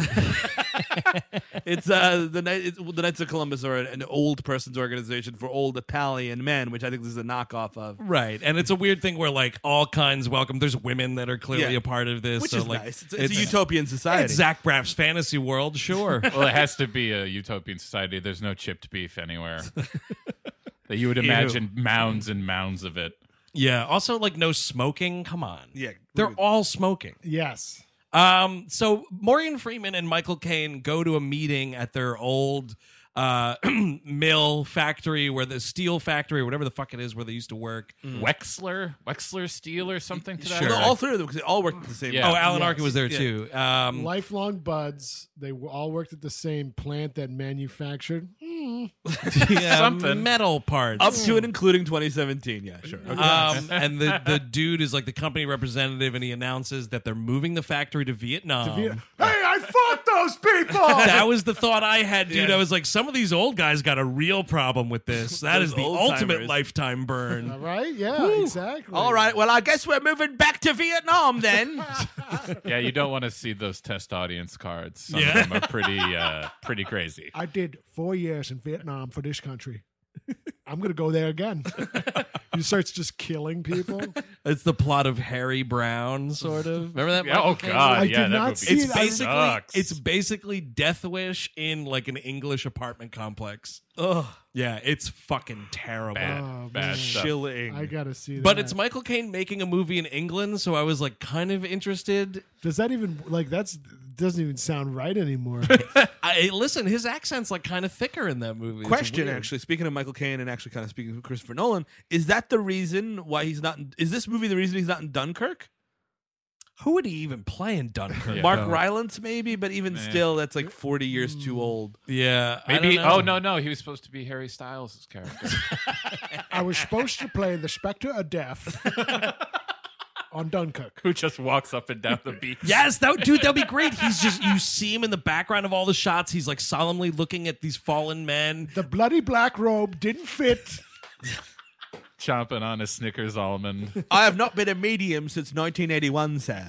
it's uh the Knight- it's, the Knights of Columbus are an, an old person's organization for old Italian men, which I think this is a knockoff of. Right. And it's a weird thing where like all kinds welcome. There's women that are clearly Yeah. a part of this. Which so is like nice. It's, it's a utopian society. It's Zach Braff's fantasy world, sure. Well, it has to be a utopian society. There's no chipped beef anywhere. That you would imagine mounds and mounds of it. Yeah. Also, like no smoking. Come on. Yeah. They're all smoking. Yes. Um, so Morgan Freeman and Michael Caine go to a meeting at their old uh mill factory, where the steel factory or whatever the fuck it is where they used to work. Wexler? Wexler Steel or something to that? Sure. No, effect? all three of them, because they all work at the same Yeah. Oh, Alan Yes. Arkin was there Yeah. too. Um Lifelong buds. They w- all worked at the same plant that manufactured. yeah, Something. metal parts. Up to and including twenty seventeen. Yeah, sure. Okay. Um, and the, the dude is like the company representative, and he announces that they're moving the factory to Vietnam. Viet- Hey, I fought those people. That was the thought I had, dude. Yeah. I was like, some of these old guys got a real problem with this. That is Those the old-timers. ultimate lifetime All burn. right? Yeah, exactly. All right. Well, I guess we're moving back to Vietnam then. Yeah, you don't want to see those test audience cards. Some Yeah. of them are pretty, uh, pretty crazy. I did four years in Vietnam for this country. I'm going to go there again. He starts just killing people. It's the plot of Harry Brown, sort of. Remember that? Yeah, Michael oh Caine God, I yeah, did that not movie see It's it. I- basically sucks. it's basically Death Wish in like an English apartment complex. Ugh. Yeah, it's fucking terrible. bad, Oh, bad man. stuff. Chilling. I got to see that. But it's Michael Caine making a movie in England, so I was like kind of interested. Does that even, like, that's, doesn't even sound right anymore. I listen, his accent's like kind of thicker in that movie. It's Question, weird. actually, speaking of Michael Caine and actually kind of speaking of Christopher Nolan, is that the reason why he's not in, is this movie the reason he's not in Dunkirk? Who would he even play in Dunkirk? Yeah. Mark though? Rylance, maybe, but even Nah. still, that's like forty years too old. Yeah, I Maybe. don't know. Oh no, no, he was supposed to be Harry Styles' character. I was supposed to play the Spectre of Death on Dunkirk. Who just walks up and down the beach. Yes, that dude, that'd be great. He's just you see him in the background of all the shots. He's like solemnly looking at these fallen men. The bloody black robe didn't fit. chomping on a Snickers almond. I have not been a medium since nineteen eighty-one, sir.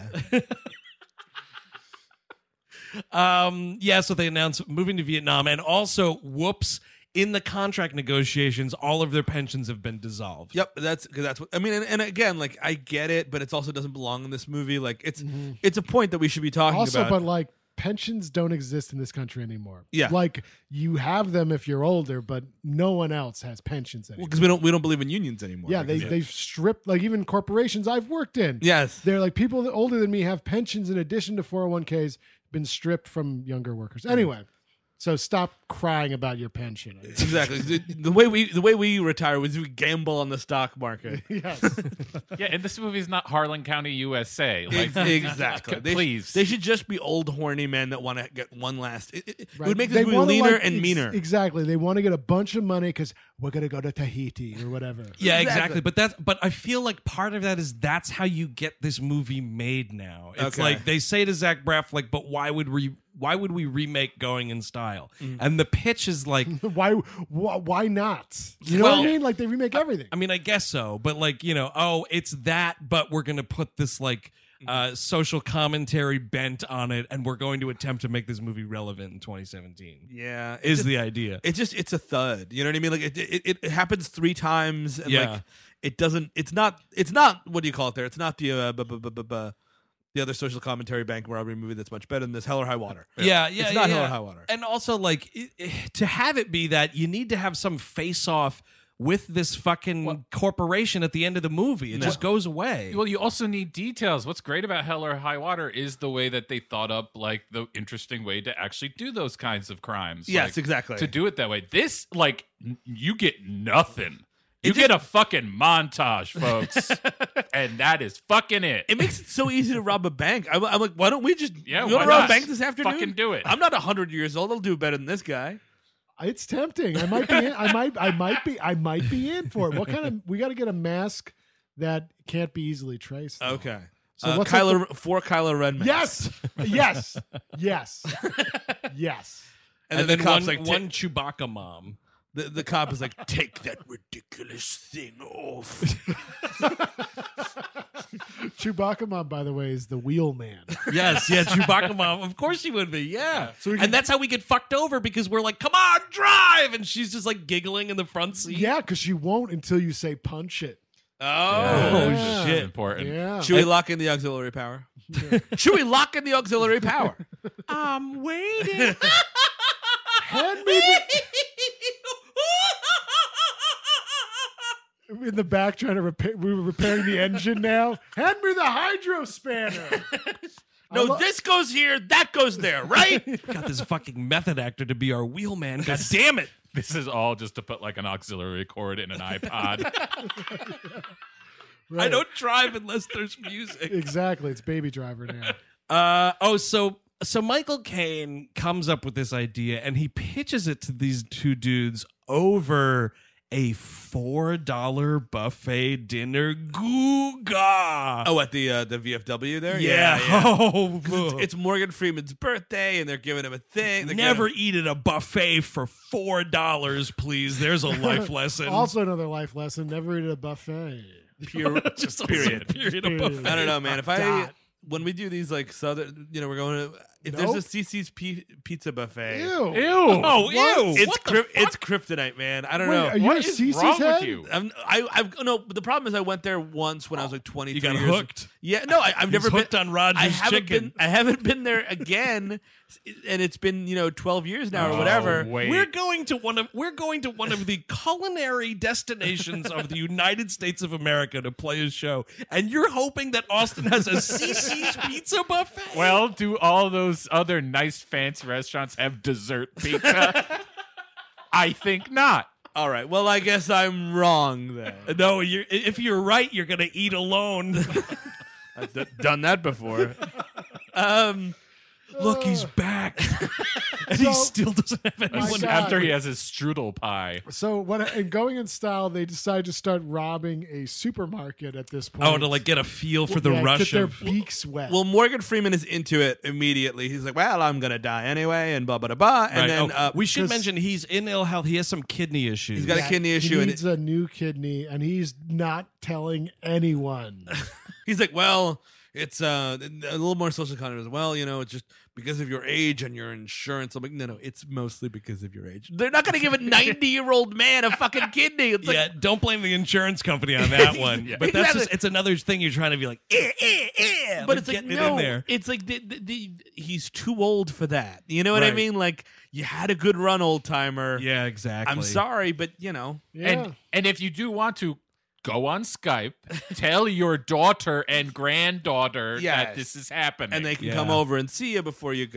Um, yeah, so they announced moving to Vietnam, and also, whoops, in the contract negotiations, all of their pensions have been dissolved. Yep, that's cause that's what I mean. And, and again, like I get it, but it also doesn't belong in this movie. Like it's it's a point that we should be talking Also, about. but like pensions don't exist in this country anymore. Yeah. Like you have them if you're older, but no one else has pensions anymore. because we don't we don't believe in unions anymore. yeah, they because- they've stripped like even corporations I've worked in. yes. They're like people that older than me have pensions in addition to four oh one k's been stripped from younger workers. Anyway, So stop crying about your pension. Exactly. the, the way we the way we retire was we gamble on the stock market. Yes. Yeah, and this movie's not Harlan County, U S A. Like, Exactly. They, please. they should just be old horny men that want to get one last. It, it, it Right. would make They this movie wanna, leaner like, and ex- meaner. Exactly. They want to get a bunch of money because we're going to go to Tahiti or whatever. Yeah, Exactly. exactly. But that's but I feel like part of that is that's how you get this movie made now. It's Okay. like they say to Zach Braff, like, but why would we why would we remake Going in Style? And the pitch is like Why, why? Why not? You know Well, what I mean? Like they remake everything. I mean, I guess so, but like, you know, oh, it's that, but we're gonna put this like uh, social commentary bent on it, and we're going to attempt to make this movie relevant in twenty seventeen. Yeah, it Is just- the idea? It's just it's a thud. You know what I mean? Like it it, it happens three times, and Yeah. like it doesn't. It's not. It's not. What do you call it? There. It's not the uh, bu- bu- bu- bu- bu- the other social commentary bank robbery movie that's much better than this. Hell or High Water. Yeah, yeah, It's not yeah. Hell or High Water. And also, like, it, it- to have it be that, you need to have some face off with this fucking corporation at the end of the movie. It No. just goes away. Well, you also need details. What's great about Hell or High Water is the way that they thought up like the interesting way to actually do those kinds of crimes. Yes, Like, exactly. To do it that way. This, like, n- you get nothing. You It get a fucking montage, folks, and that is fucking it. It makes it so easy to rob a bank. I'm, I'm like, why don't we just Yeah, you why want to rob not? a bank this afternoon? Fucking do it. I'm not hundred years old. I'll do better than this guy. It's tempting. I might be. In, I might. I might be. I might be in for it. What kind of? We got to get a mask that can't be easily traced. though. Okay. So uh, what's Kylo up for Kylo Ren? masks. Yes. Yes. Yes. Yes. And, and then, then the cop's one, like, one Chewbacca mom. the, the cop is like, take that ridiculous thing off. Chewbacca mom, by the way, is the wheel man. Yes, yeah, Chewbacca mom. Of course she would be, yeah. So we can- and that's how we get fucked over, because we're like, come on, drive! And she's just like giggling in the front seat. Yeah, because she won't until you say punch it. Oh, Oh, Yeah. shit. Important. Yeah. should we lock in the auxiliary power? Should we lock in the auxiliary power? I'm waiting. Hand me the, in the back trying to repair. We were repairing the engine now. Hand me the hydro spanner. No, I lo- this goes here, that goes there, right? Got this fucking method actor to be our wheelman. God damn it. This is all just to put like an auxiliary cord in an iPod. I don't drive unless there's music. Exactly. It's Baby Driver now. Uh, oh, so so Michael Caine comes up with this idea, and he pitches it to these two dudes over a four dollar buffet dinner. Googa. Oh, at the uh, the V F W there? yeah. yeah. Oh, It's, it's Morgan Freeman's birthday, and they're giving him a thing. They're never giving eat at a buffet for four dollars, please. There's a life lesson. Also, another life lesson: never eat at a buffet. him pure Just also period. period of Period. buffet. I don't know, man. If I Dot. when we do these like southern, you know, we're going to if Nope. there's a C C's P- pizza buffet. Ew. Ew. Oh, What? ew. It's What the cryp- fuck? it's kryptonite, man. I don't Wait, know. are you What a is Cece's wrong head? with you? I'm, I, I've no. But the problem is, I went there once when I was like twenty. You got years. hooked. Yeah, no, I, I've He's never been. hooked on Roger's I haven't chicken. been. I haven't been there again, and it's been you know twelve years now or Oh, whatever. wait. We're going to one of we're going to one of the culinary destinations of the United States of America to play a show, and you're hoping that Austin has a C C's pizza buffet. Well, do all those other nice fancy restaurants have dessert pizza? I think not. All right. Well, I guess I'm wrong then. no, you're, if you're right, you're gonna eat alone. I've d- done that before. Um. Look, he's back, and he So- still doesn't have anyone. God. After he has his strudel pie. So what? And going in style, they decide to start robbing a supermarket at this point. Oh, to like get a feel for the Yeah, rush get their of. beaks wet. Well, Morgan Freeman is into it immediately. He's like, "Well, I'm gonna die anyway," and blah blah blah. blah. And Right. then Oh, uh, we should 'cause- mention he's in ill health. He has some kidney issues. He's got a kidney issue, He and needs a new kidney, and he's not telling anyone. he's like, "Well, it's uh, a little more social content as well. You know, it's just because of your age and your insurance." I'm like, "No, no, it's mostly because of your age. They're not gonna give a ninety year old man a fucking kidney." It's like, yeah, don't blame the insurance company on that one. Yeah. But that's Exactly. just, it's another thing you're trying to be like, eh, eh, eh, but it's like getting it no, in there. it's like the, the, the, he's too old for that. You know what I Right. mean? Like, you had a good run, old timer. Yeah, exactly. I'm sorry, but you know, Yeah. And and if you do want to go on Skype, tell your daughter and granddaughter Yes. that this is happening. and they can Yeah. come over and see you before you go.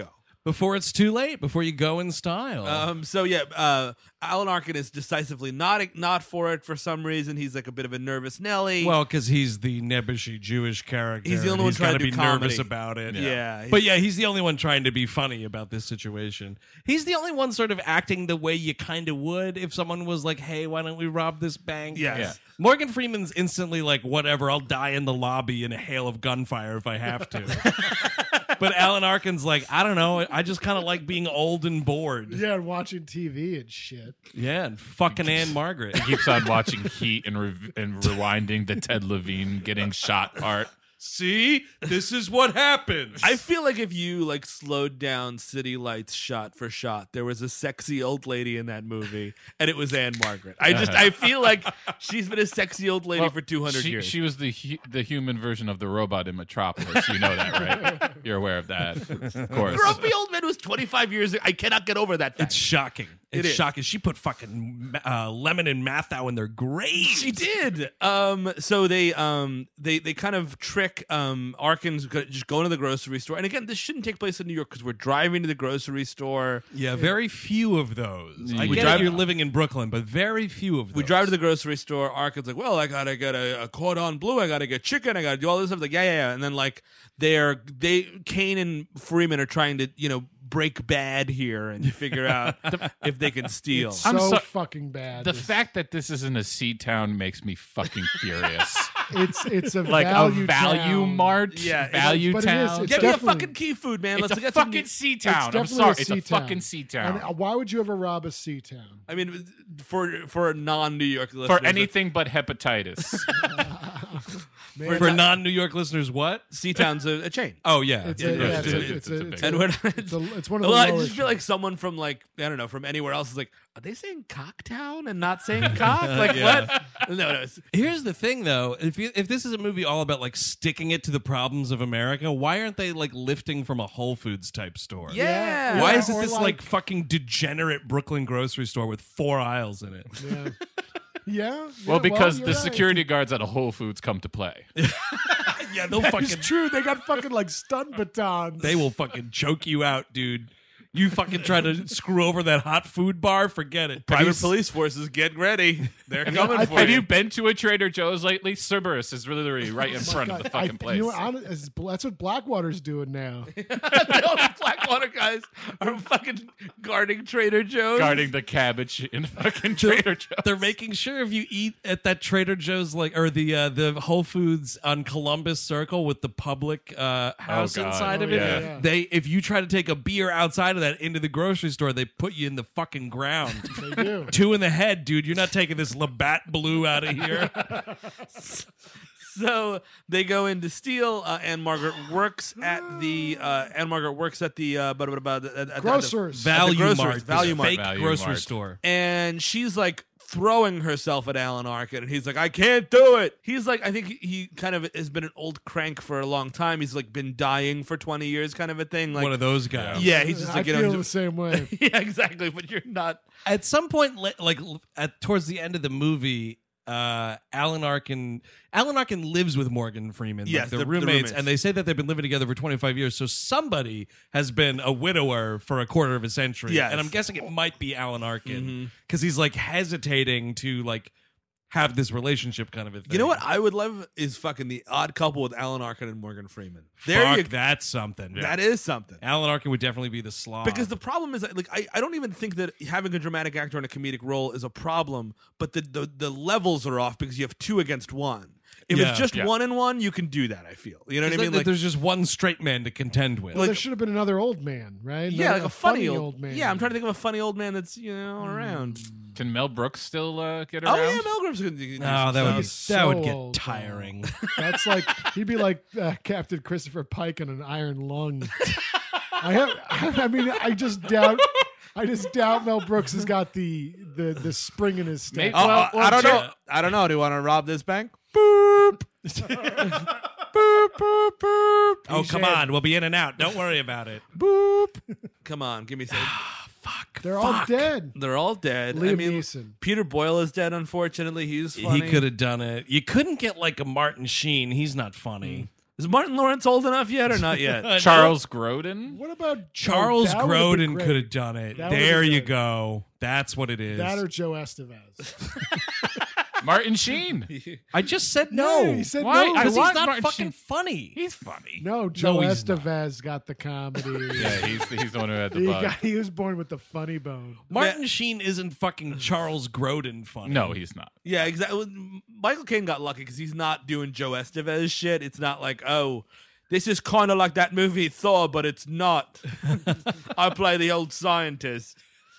before it's too late, before you go in style. Um, so yeah, uh, Alan Arkin is decisively not not for it for some reason. He's like a bit of a nervous Nelly. well, because he's the nebbishy Jewish character. He's the only and one he's trying gotta to do be comedy. nervous about it. yeah, he's- But yeah, he's the only one trying to be funny about this situation. He's the only one sort of acting the way you kind of would if someone was like, hey, why don't we rob this bank? yes. Yeah. Morgan Freeman's instantly like, whatever, I'll die in the lobby in a hail of gunfire if I have to. But Alan Arkin's like, I don't know, I just kind of like being old and bored. Yeah, and watching T V and shit. Yeah, and fucking Anne Margaret. Keeps on watching Heat and, re- and rewinding the Ted Levine getting shot part. See, this is what happens. I feel like if you like slowed down City Lights shot for shot, there was a sexy old lady in that movie, and it was Anne Margaret. I just I feel like she's been a sexy old lady Well, for two hundred she, years. She was the hu- the human version of the robot in Metropolis. You know that, right? You're aware of that, of course. Grumpy old man was twenty-five years. I cannot get over that fact. It's shocking. It's It is. shocking. She put fucking uh, Lemon and Mathau in their graves. She did. Um, so they um they they kind of trick um Arkin's go- just going to the grocery store. And again, this shouldn't take place in New York because we're driving to the grocery store. Yeah, very few of those. I We get drive- it, you're living in Brooklyn, but very few of those. We drive to the grocery store. Arkin's like, well, I gotta get a, a cordon bleu. I gotta get chicken. I gotta do all this stuff. Like, yeah, yeah, yeah. And then like they're they Kane and Freeman are trying to you know break bad here and figure out if they can steal. So I'm so- fucking bad. The This- fact that this isn't a sea town makes me fucking furious. it's it's a Like value a value town. mart, Yeah, value but it is, town. it's Get me a definitely- fucking key food, man. It's Let's a get fucking some. sea It's town. I'm definitely sorry, a it's a sea town. fucking sea town. And uh, why would you ever rob a sea town? I mean, for for a non-New York For listeners, anything but hepatitis. Man, For non-New York listeners, what? Seatown's a, a chain. Oh, yeah. it's, Yeah, a, yeah, yeah, it's, it's- a, it's- it's, it's a, a it's, big- a, And we're it's, a, it's one of the Well, I lower just feel like chains. someone from like I don't know from anywhere else is like, are they saying Cocktown and not saying cock? Like Yeah. what? No, no. it's- Here's the thing, though. If you, if this is a movie all about like sticking it to the problems of America, why aren't they like lifting from a Whole Foods type store? Yeah. Why Yeah, is it or this like, like- fucking degenerate Brooklyn grocery store with four aisles in it? Yeah. Yeah, well, yeah, because you're the right. security guards at a Whole Foods come to play. Yeah, they'll It's fucking true. They got fucking like stun batons. they will fucking choke you out, dude. You fucking try to screw over that hot food bar, forget it. Private police forces, get ready. They're coming I- for Have you. you been to a Trader Joe's lately? Cerberus is literally right in front of the I- fucking place. You know, what, hon- it's- that's what Blackwater's doing now. No, the Blackwater guys are fucking guarding Trader Joe's. Guarding the cabbage in fucking Trader Joe's. They're making sure if you eat at that Trader Joe's, like or the uh, the Whole Foods on Columbus Circle with the public uh, house God. inside of Oh, it, yeah, yeah. they if you try to take a beer outside of that into the grocery store, they put you in the fucking ground. They do. Two in the head, dude. You're not taking this Labatt Blue out of here. So they go in to steal. Uh, Anne Margaret works at the. Uh, Anne Margaret works at the. Uh, but about at, at, at the- Grocers. Value grocers, Mart, Value this Mart. fake Value grocery Mart. store. and she's like throwing herself at Alan Arkin, and he's like, "I can't do it." He's like, I think he, he kind of has been an old crank for a long time. He's like been dying for twenty years, kind of a thing. Like, One of those guys. yeah, he's just I like, you feel know, the he's- same way. yeah, exactly. But you're not. At some point, li- like at towards the end of the movie, uh, Alan Arkin, Alan Arkin lives with Morgan Freeman. Yes, like they're the- the roommates, roommates. and they say that they've been living together for twenty-five years. So somebody has been a widower for a quarter of a century. Yes. And I'm guessing it might be Alan Arkin Mhm. because he's like hesitating to like have this relationship kind of a thing. You know what I would love is fucking The Odd Couple with Alan Arkin and Morgan Freeman. There Fuck, you. that's something. That is something. Alan Arkin would definitely be the slob. Because the problem is that, like I, I don't even think that having a dramatic actor in a comedic role is a problem, but the the, the levels are off because you have two against one. If Yeah. it's just Yeah. one and one, you can do that. I feel. You know what I Is mean? that- Like there's just one straight man to contend with. Well, there should have been another old man, right? yeah, Another- like a, funny, old, man. Yeah, I'm trying to think of a funny old man that's you know around. Can Mel Brooks still uh, get Oh around? yeah, Mel Brooks could do Oh, some that would be, stuff. that would so get old, tiring. That's like he'd be like uh, Captain Christopher Pike on an iron lung. I have. I mean, I just doubt. I just doubt Mel Brooks has got the the, the spring in his step. Maybe- Oh, Well, oh, well, I don't Jer- know. I don't know. Do you want to rob this bank? Boop. boop boop boop. Oh, He come said, on. We'll be in and out. Don't worry about it. Boop. Come on, give me some. Fuck. They're all dead. They're all dead. Liam I mean, Neeson. Peter Boyle is dead. Unfortunately, he's funny. He could have done it. You couldn't get like a Martin Sheen. He's not funny. Is Martin Lawrence old enough yet or not yet? Charles Grodin. What about Charles oh, that would've been Grodin great. could have done it. That would've There been you good. go. That's what it is. That or Joe Estevez. Martin Sheen. I just said no. Yeah, he said Why? no. I Because he's want not Martin fucking Sheen. funny. He's funny. No, Joe he's not. Estevez got the comedy. Yeah, he's he's the one who had the he, bug. got, he was born with the funny bone. Martin Sheen isn't fucking Charles Grodin funny. No, he's not. Yeah, exactly. Michael Caine got lucky because he's not doing Joe Estevez shit. It's not like, oh, this is kind of like that movie Thor, but it's not. I play the old scientist.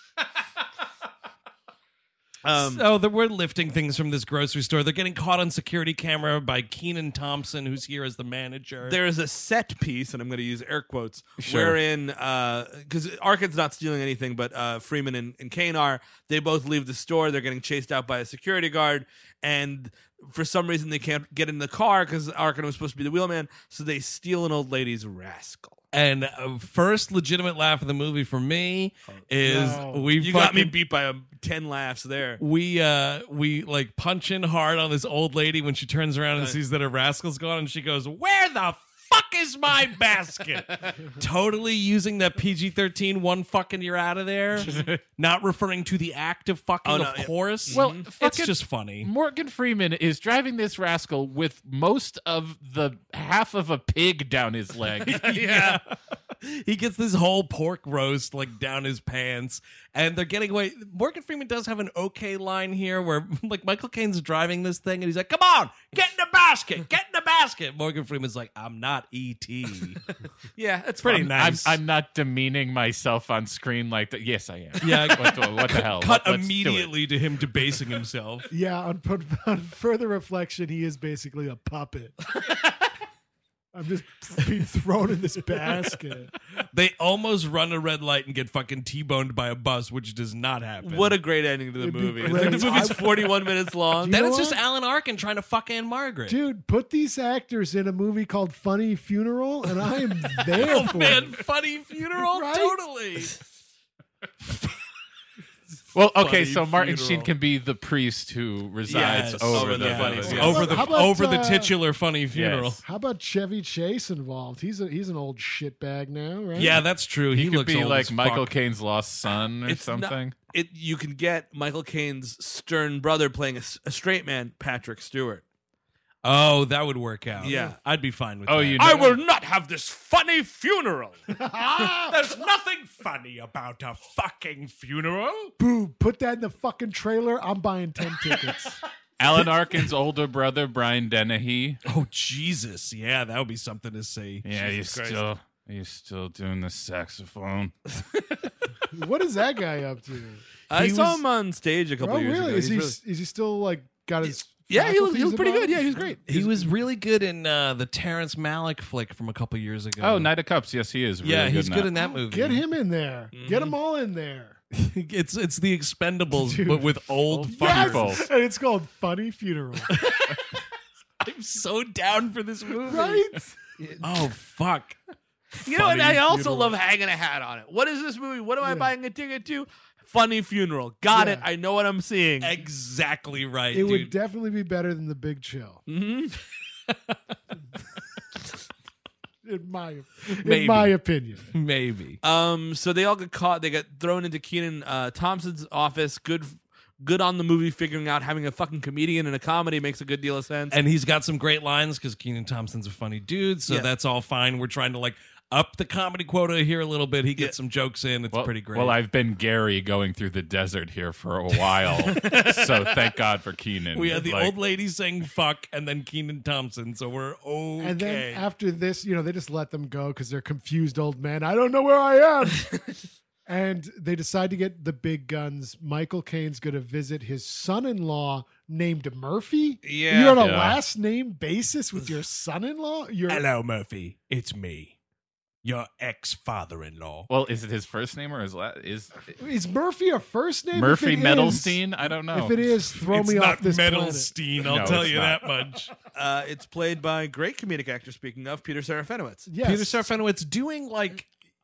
Um, So the, we're lifting things from this grocery store. They're getting caught on security camera by Keenan Thompson, who's here as the manager. there is a set piece, and I'm going to use air quotes, Sure. wherein, because Arkin's not stealing anything, but uh, Freeman and, and Kane are. They both leave the store. They're getting chased out by a security guard, and for some reason they can't get in the car because Arkin was supposed to be the wheelman, so they steal an old lady's rascal. And uh, first legitimate laugh of the movie for me is No. we You fucking, got me beat by a, ten laughs there. we uh we like punch in hard on this old lady when she turns around and Right. sees that her rascal's gone, and she goes, "Where the fuck is my basket?" Totally using that P G thirteen one fucking you're out of there. Not referring to the act of fucking, Oh, no, of yeah. course. Well, it's fucking- just funny. Morgan Freeman is driving this rascal with most of the half of a pig down his leg. Yeah. He gets this whole pork roast like down his pants, and they're getting away. Morgan Freeman does have an okay line here where like Michael Caine's driving this thing and he's like, "Come on, get in the basket, get in the basket." Morgan Freeman's like, "I'm not E T" Yeah, it's Pretty fun. nice. I'm, I'm not demeaning myself on screen like that. Yes, I am. Yeah. What the, what the hell? Cut Let- let's do it. immediately to him debasing himself. Yeah, on, on further reflection, he is basically a puppet. I'm just being thrown in this basket. They almost run a red light and get fucking T-boned by a bus, which does not happen. What a great ending to the It'd be movie. It's great. like the movie's I- forty-one minutes long. Then You know it's just what? Alan Arkin trying to fuck Anne Margaret. Dude, put these actors in a movie called Funny Funeral, and I am there Oh for man, it. funny funeral, Right? totally. Well, okay, Funny so Martin funeral. Sheen can be the priest who resides Yes. over, Over the, the Yeah. funnies, the- yeah. over the How about, over the uh, titular funny funeral. Yes. How about Chevy Chase involved? He's a, he's an old shitbag now, right? Yeah, that's true. He, He, could looks be old like as Michael fuck. Caine's lost son or It's not- something. It you can get Michael Caine's stern brother playing a, s- a straight man, Patrick Stewart. Oh, that would work out. Yeah. I'd be fine with Oh, that. you I know- will not have this funny funeral. There's nothing funny about a fucking funeral. Boo, put that in the fucking trailer. I'm buying ten tickets. Alan Arkin's older brother, Brian Dennehy. Oh Jesus, yeah, that would be something to see. Yeah, he's Jesus Christ. still he's still doing the saxophone. What is that guy up to? I He saw was- him on stage a couple Oh, years really? ago. Is He's he really- is he still like got his? yeah, he was, he was faculties pretty about good. him? Yeah, he was great. He was really good in uh, the Terrence Malick flick from a couple years ago. Oh, Night of Cups. Yes, he is. Really yeah, good he's in good that. in that movie. Get him in there. Mm-hmm. Get them all in there. it's it's the Expendables, Dude. but with old Old fuckers. people. And it's called Funny Funeral. I'm so down for this movie. Right? Oh fuck. You know, and I Funny also funeral. love hanging a hat on it. What is this movie? What am I Yeah. buying a ticket to? Funny funeral. Got Yeah. it. I know what I'm seeing. Exactly right, It dude. would definitely be better than The Big Chill. hmm In my Maybe. in my opinion. Maybe. Um, so they all get caught. They get thrown into Keenan uh, Thompson's office. Good, good on the movie. Figuring out having a fucking comedian in a comedy makes a good deal of sense. And he's got some great lines because Keenan Thompson's a funny dude, so Yeah. that's all fine. We're trying to like up the comedy quota here a little bit. He gets Yeah. some jokes in. It's Well, pretty great. Well, I've been Gary going through the desert here for a while, so thank God for Keenan. we had the Like, old lady saying fuck and then Keenan Thompson, so we're okay. And then after this, you know, they just let them go because they're confused old men. I don't know where I am. And they decide to get the big guns. Michael Caine's going to visit his son-in-law named Murphy. Yeah. You're on a Yeah. last name basis with your son-in-law? You're Hello, Murphy. It's me, your ex-father-in-law. Well, is it his first name or his last? Is Is Murphy a first name? Murphy If it is- Metalstein? I don't know. If it is, throw it's me not off this planet. Metalstein, I'll No, tell it's you not. that much. Uh, it's played by great comedic actor. Speaking of Peter Serafinowicz. Yes. Peter Serafinowicz doing like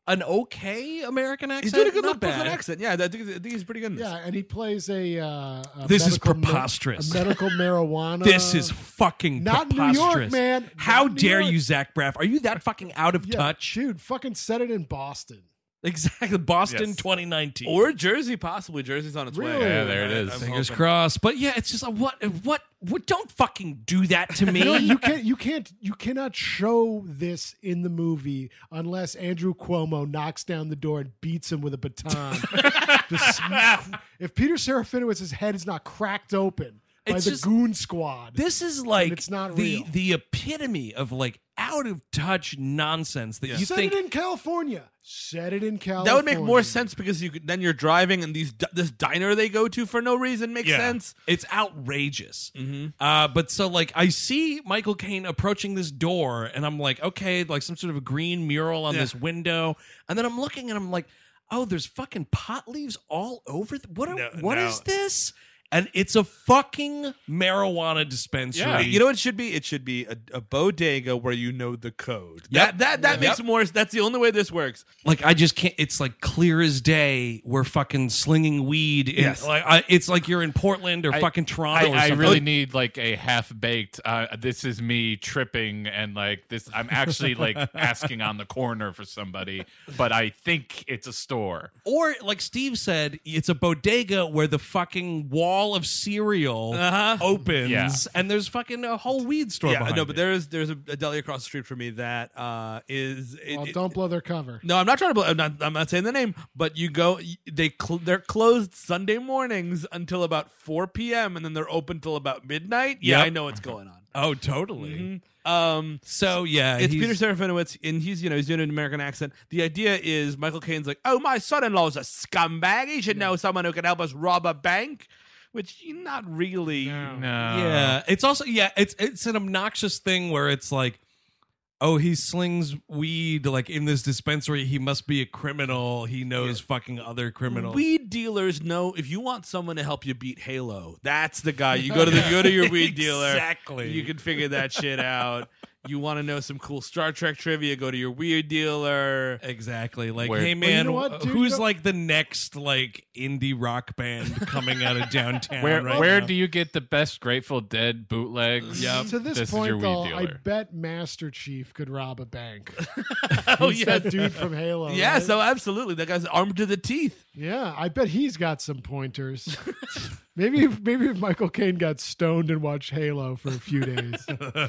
an okay American accent. He's doing a good Not little Brooklyn bad. accent. Yeah, I think, I think he's pretty good in this. Yeah, and he plays a. Uh, a This is medical ma- preposterous. a medical marijuana. This is fucking Not in New York, preposterous. man. How Not in New dare York. you, Zach Braff? Are you that fucking out of Yeah, touch? dude. Fucking said it in Boston. Exactly. Boston Yes. twenty nineteen. Or Jersey, possibly. Jersey's on its way. Really? Yeah, there it I- is. I'm Fingers hoping. crossed. But yeah, it's just a, what, what, what? Don't fucking do that to me. You know, you can't. You can't. You cannot show this in the movie unless Andrew Cuomo knocks down the door and beats him with a baton. Just sm- if Peter Serafinowicz's head is not cracked open by It's the just- goon squad, This is like it's not the real. the epitome of like out of touch nonsense that you set think. it in California. Set it in California. That would make more sense because you could, then you're driving and these this diner they go to for no reason makes Yeah. sense. It's outrageous. Mm-hmm. Uh, but so like I see Michael Caine approaching this door, and I'm like, okay, like some sort of a green mural on Yeah. this window, and then I'm looking and I'm like, oh, there's fucking pot leaves all over. Th- what? Are, No, what no. is this? And it's a fucking marijuana dispensary. Yeah. You know what it should be? It should be a, a bodega where you know the code. Yep. That that that Yep. makes more. That's the only way this works. Like I just can't. It's like clear as day. We're fucking slinging weed. In, Yes. like I, it's like you're in Portland or I- fucking Toronto. I, or I something. really need like a half baked. Uh, this is me tripping and like this. I'm actually like asking on the corner for somebody, but I think it's a store. Or like Steve said, it's a bodega where the fucking wall of cereal Uh-huh. opens, Yeah. and there's fucking a whole weed store. Yeah, behind no, it. but there is there's a, a deli across the street from me that uh, is. it- Well, it- don't blow their cover. No, I'm not trying to. bl- I'm not. I'm not saying the name, but you go. They cl- they're closed Sunday mornings until about four p.m. and then they're open till about midnight. Yeah, Yep. I know what's going on. Oh, totally. Um, So yeah, it's he's- Peter Serafinowicz, and he's you know he's doing an American accent. The idea is Michael Caine's like, oh, my son-in-law's a scumbag. He should know someone who can help us rob a bank, which not really. No. Yeah, it's also yeah, it's it's an obnoxious thing where it's like, oh, he slings weed like in this dispensary. He must be a criminal. He knows fucking other criminals. Weed dealers know if you want someone to help you beat Halo, that's the guy. You go to the you go to your weed dealer. Exactly. You can figure that shit out. You want to know some cool Star Trek trivia? Go to your weed dealer. Exactly. Like, Where- hey Well, man, you know what, wh- dude? who's You know- like the next like indie rock band coming out of downtown? Where right where now? do you get the best Grateful Dead bootlegs? Yep. To this, This is your point, weed though, I dealer. bet Master Chief could rob a bank. Oh He's yeah, that dude from Halo. yeah. right? So absolutely, that guy's armed to the teeth. Yeah, I bet he's got some pointers. maybe, if, maybe if Michael Caine got stoned and watched Halo for a few days.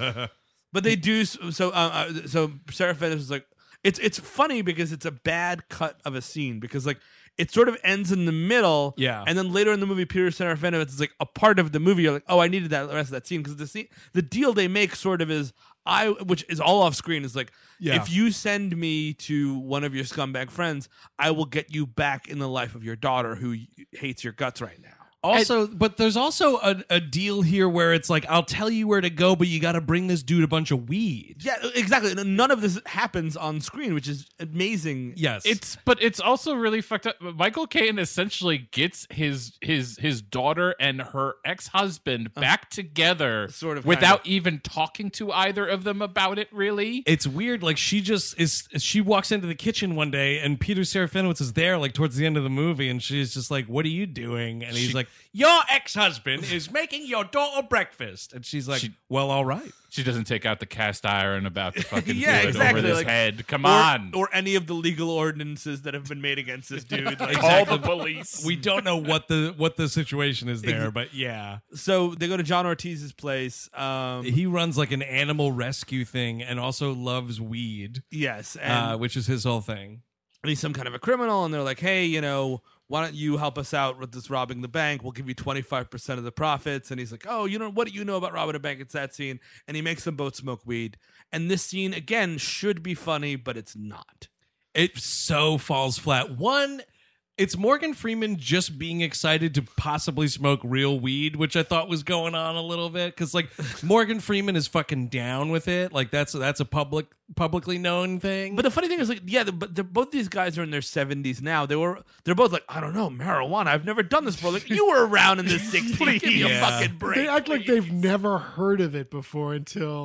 But they do so. Uh, uh, so Sarah Fennis was like, it's it's funny because it's a bad cut of a scene because like it sort of ends in the middle. Yeah. And then later in the movie, Peter Serafinowicz is like a part of the movie. You're like, oh, I needed that the rest of that scene because the scene, the deal they make sort of is I, which is all off screen, is like, Yeah. if you send me to one of your scumbag friends, I will get you back in the life of your daughter who hates your guts right now. Also, but there's also a, a deal here where it's like, I'll tell you where to go, but you got to bring this dude a bunch of weed. Yeah, exactly. None of this happens on screen, which is amazing. Yes. It's but it's also really fucked up. Michael Caine essentially gets his his his daughter and her ex husband back together, Sort of, without kind of. even talking to either of them about it. Really, it's weird. Like she just is. She walks into the kitchen one day, and Peter Serafinowicz is there, like towards the end of the movie, and she's just like, "What are you doing?" And he's She- like, "Your ex-husband is making your daughter breakfast." And she's like, She- "Well, all right." she doesn't take out the cast iron about to fucking Yeah, do it exactly, over his like- head. Come or, on, or any of the legal ordinances that have been made against this dude. Like, all the police. We don't know what the what the situation is there, but yeah, so they go to John Ortiz's place. Um, he runs like an animal rescue thing, and also loves weed, yes, and uh, which is his whole thing. he's some kind of a criminal, and they're like, "Hey, you know, why don't you help us out with this robbing the bank? We'll give you twenty-five percent of the profits." And he's like, "Oh, you know, what do you know about robbing a bank?" It's that scene, and he makes them both smoke weed. And this scene again should be funny, but it's not. It so falls flat. One, it's Morgan Freeman just being excited to possibly smoke real weed, which I thought was going on a little bit because like Morgan Freeman is fucking down with it. Like that's that's a public publicly known thing. But the funny thing is, like, yeah, the, but they're, both these guys are in their seventies now. They were, they're both like, I don't know, marijuana. I've never done this before. Like, you were around in the sixties. Give me Yeah. a fucking break. They act like please. they've never heard of it before until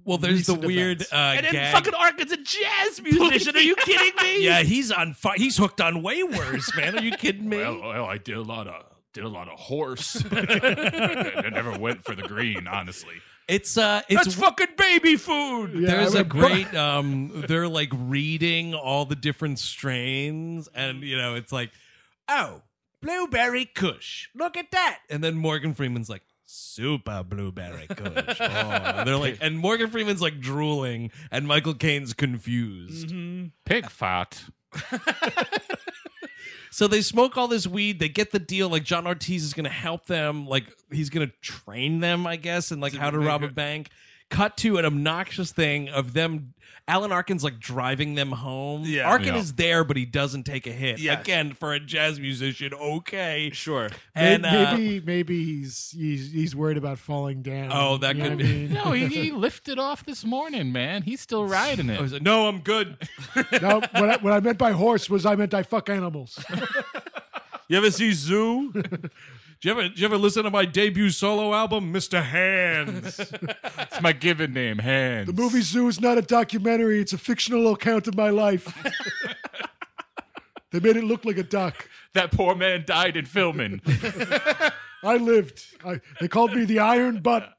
Well, there's the recent weird events. uh, And then gag. fucking Arkin's a jazz musician. Are you kidding me? Yeah, he's on fire. He's hooked on way worse, man. Are you kidding me? Well, well, I did a lot of did a lot of horse. But I never went for the green, honestly. It's uh, it's That's fucking baby food. Yeah, There's I a would- great um they're like reading all the different strains and you know it's like, oh, blueberry kush, look at that. And then Morgan Freeman's like, super blueberry kush. Oh. And they're like, and Morgan Freeman's like drooling and Michael Caine's confused. Pig fat. So they smoke all this weed. They get the deal. Like John Ortiz is going to help them. Like he's going to train them, I guess, and like how to rob a bank. Cut to an obnoxious thing of them. Alan Arkin's like driving them home. Yeah. Arkin Yeah. is there, but he doesn't take a hit. Yes. Again, for a jazz musician, okay. Sure. May- And uh, maybe maybe he's he's he's worried about falling down. Oh, that You know could what I be. mean? No, he, he lifted off this morning, man. He's still riding I it. was like, no, I'm good. No, what I, what I meant by horse was I meant I fuck animals. You ever see Zoo? Did you ever, did you ever listen to my debut solo album, Mister Hands? It's my given name, Hands. The movie Zoo is not a documentary; it's a fictional account of my life. They made it look like a doc. That poor man died in filming. I lived. I, they called me the Iron Butt.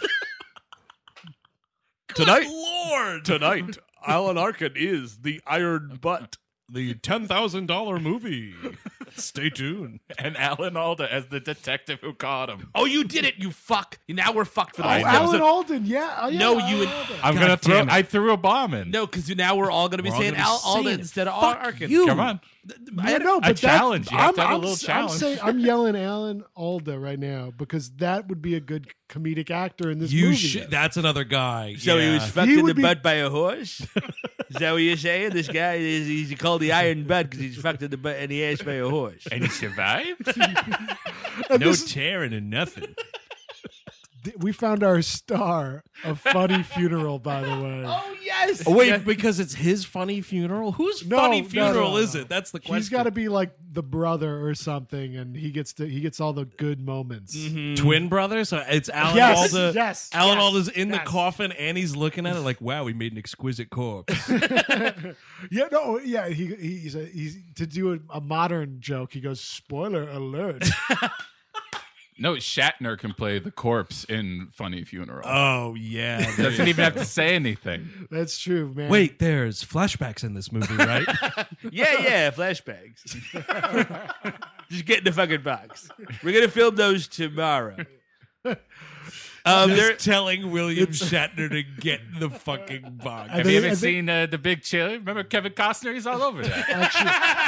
Tonight, Lord. tonight, Alan Arkin is the Iron Butt. The ten thousand dollars movie. Stay tuned. And Alan Alda as the detective who caught him. Oh, you did it, you fuck. Now we're fucked for the Oh, rest of Alan the episode. Alden. Yeah. Oh, yeah No, Alan you and- Alden. I'm God gonna throw. damn it. I threw a bomb in. No, because now we're all going to be We're all saying gonna be Al Alda saying it. instead of Fuck Arkin. you. Come on. I know, but a challenge. You have I'm, to have a I'm, little I'm challenge. saying I'm yelling Alan Alda right now because that would be a good comedic actor in this You movie. should. That's another guy. So yeah. he was fucked He in would the be- butt by a horse? Is that what you're saying? This guy is he's called the Iron Butt because he's fucked in the butt and the ass by a horse. And he survived. And no this is- tearing and nothing. th- we found our star of Funny Funeral, by the way. Oh yes. Oh, wait, because it's his funny funeral? Whose No, funny no, funeral no, no. is it? That's the question. He's got to be like the brother or something, and he gets to he gets all the good moments. twin brother. So it's Alan Yes, Alda. yes, Alan yes, Alda's in yes. the coffin, and he's looking at it like, "Wow, we made an exquisite corpse." Yeah, no, yeah. He he's a, he's to do a, a modern joke. He goes, "Spoiler alert." No, Shatner can play the corpse in Funny Funeral. oh yeah. Doesn't even have to say anything. That's true, man. Wait, there's flashbacks in this movie, right? Yeah, yeah, flashbacks. Just get in the fucking box. We're gonna film those tomorrow. Um, Just there, telling William Shatner to get in the fucking box. I Have think- you I ever think- seen uh, The Big Chill? Remember Kevin Costner? He's all over that.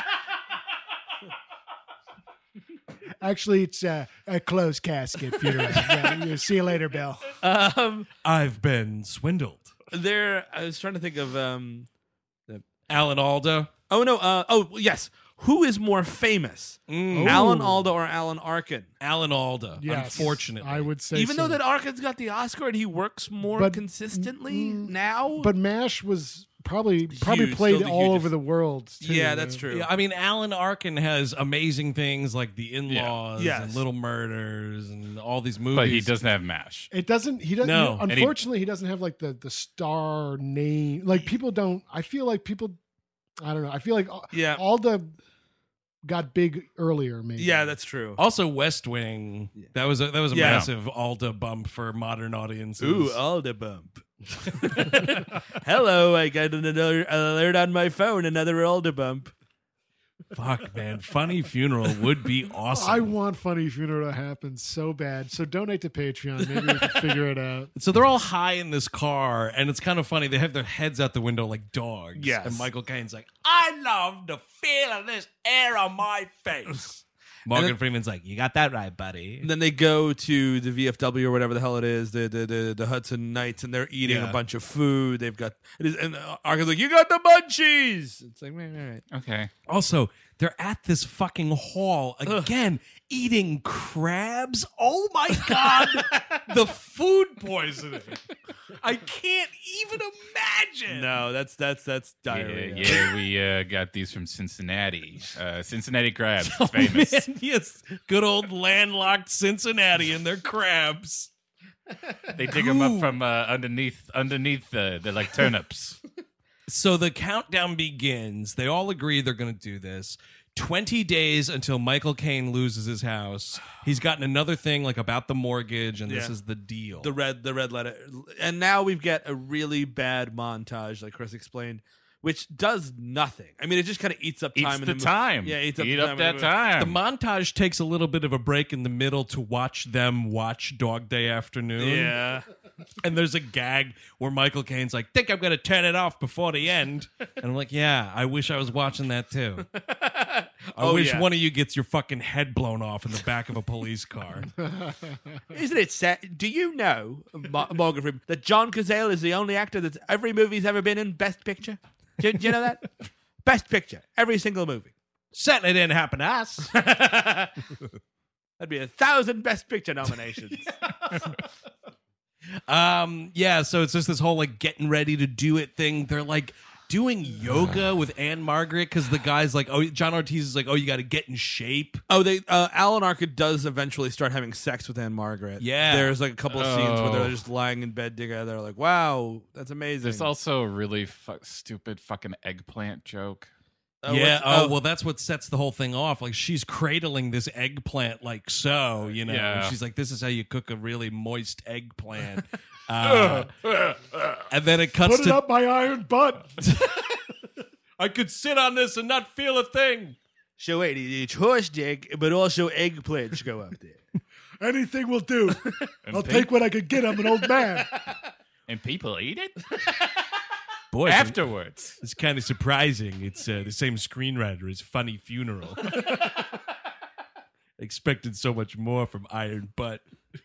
Actually, it's uh, a closed casket funeral. Yeah, yeah, see you later, Bill. um, I've been swindled. there. I was trying to think of. Um, Alan Alda. oh no. Uh, oh yes. Who is more famous, Mm. Alan Ooh. Alda or Alan Arkin? Alan Alda. Yes, Unfortunately, I would say Even so. though that Arkin's got the Oscar and he works more But- consistently mm, now. But MASH was probably probably Huge, played still the all hugest. over the world. Too, yeah, that's man. true. Yeah, I mean, Alan Arkin has amazing things like The In-Laws Yeah. and Yes. Little Murders and all these movies. But he doesn't have MASH. It doesn't. He doesn't. No. you know, And he- unfortunately, he, doesn't have like the the star name. Like people don't. I feel like people. I don't know. I feel like Yeah. all the got big earlier. Maybe. Yeah, that's true. Also, West Wing. That was a that was a Yeah. massive Alda bump for modern audiences. Ooh, Alda bump. Hello, I got another alert on my phone. Another Alda bump. Fuck, man. Funny Funeral would be awesome. I want Funny Funeral to happen so bad. So donate to Patreon. Maybe we can figure it out. So they're all high in this car, and it's kind of funny. They have their heads out the window like dogs. Yes. And Michael Caine's like, I love the feel of this air on my face. Morgan then- Freeman's like, you got that right, buddy. And then they go to the V F W or whatever the hell it is, the the the, the Hudson Knights, and they're eating Yeah. a bunch of food. They've got it is, and Arkin's like, "You got the munchies." It's like, man, all right. Okay. Also, they're at this fucking hall again eating crabs. Oh my God. The food poisoning. I can't even imagine. No, that's that's that's Yeah, diarrhea. yeah, we uh, got these from Cincinnati. Uh, Cincinnati crabs. Oh, It's famous. man, yes. Good old landlocked Cincinnati and their crabs. They dig them up from uh, underneath, underneath the, the like turnips. So the countdown begins. They all agree they're going to do this. twenty days until Michael Caine loses his house. He's gotten another thing like about the mortgage, and this Yeah. is the deal. The red, the red letter, and now we've got a really bad montage, like Chris explained, which does nothing. I mean, it just kind of eats up time. Eats in the, the movie. time. Yeah, eats up Eat the up time in that the the time. montage takes a little bit of a break in the middle to watch them watch Dog Day Afternoon. Yeah, And there's a gag where Michael Caine's like, think I'm going to turn it off before the end. And I'm like, yeah, I wish I was watching that too. I Oh, wish yeah. one of you gets your fucking head blown off in the back of a police car. isn't it sad? Do you know, Mo- Morgan Freeman, that John Cazale is the only actor that's every movie he's ever been in Best Picture? Do, do you know that? Best Picture, every single movie. Certainly didn't happen to us. That'd be a thousand Best Picture nominations. Um, yeah, so it's just this whole like getting ready to do it thing. They're like doing yoga with Anne Margaret because the guy's like, oh, John Ortiz is like, oh, you got to get in shape. Oh, they uh, Alan Arkin does eventually start having sex with Anne Margaret. Yeah. there's like a couple of scenes where Oh. they're just lying in bed together. Like, wow, that's amazing. There's also a really fu- stupid fucking eggplant joke. Oh, yeah. what's- Oh, oh. well, that's what sets the whole thing off. Like she's cradling this eggplant like so, you know. Yeah. And she's like, this is how you cook a really moist eggplant. Uh, and then it cuts Put it to up my iron butt. I could sit on this and not feel a thing. So wait, it's horse dick, but also eggplants go up there. Anything will do. I'll pe- take what I could get. I'm an old man. And people eat it Boy, it's- afterwards. it's kind of surprising. It's uh, the same screenwriter as Funny Funeral. Expected so much more from Iron Butt.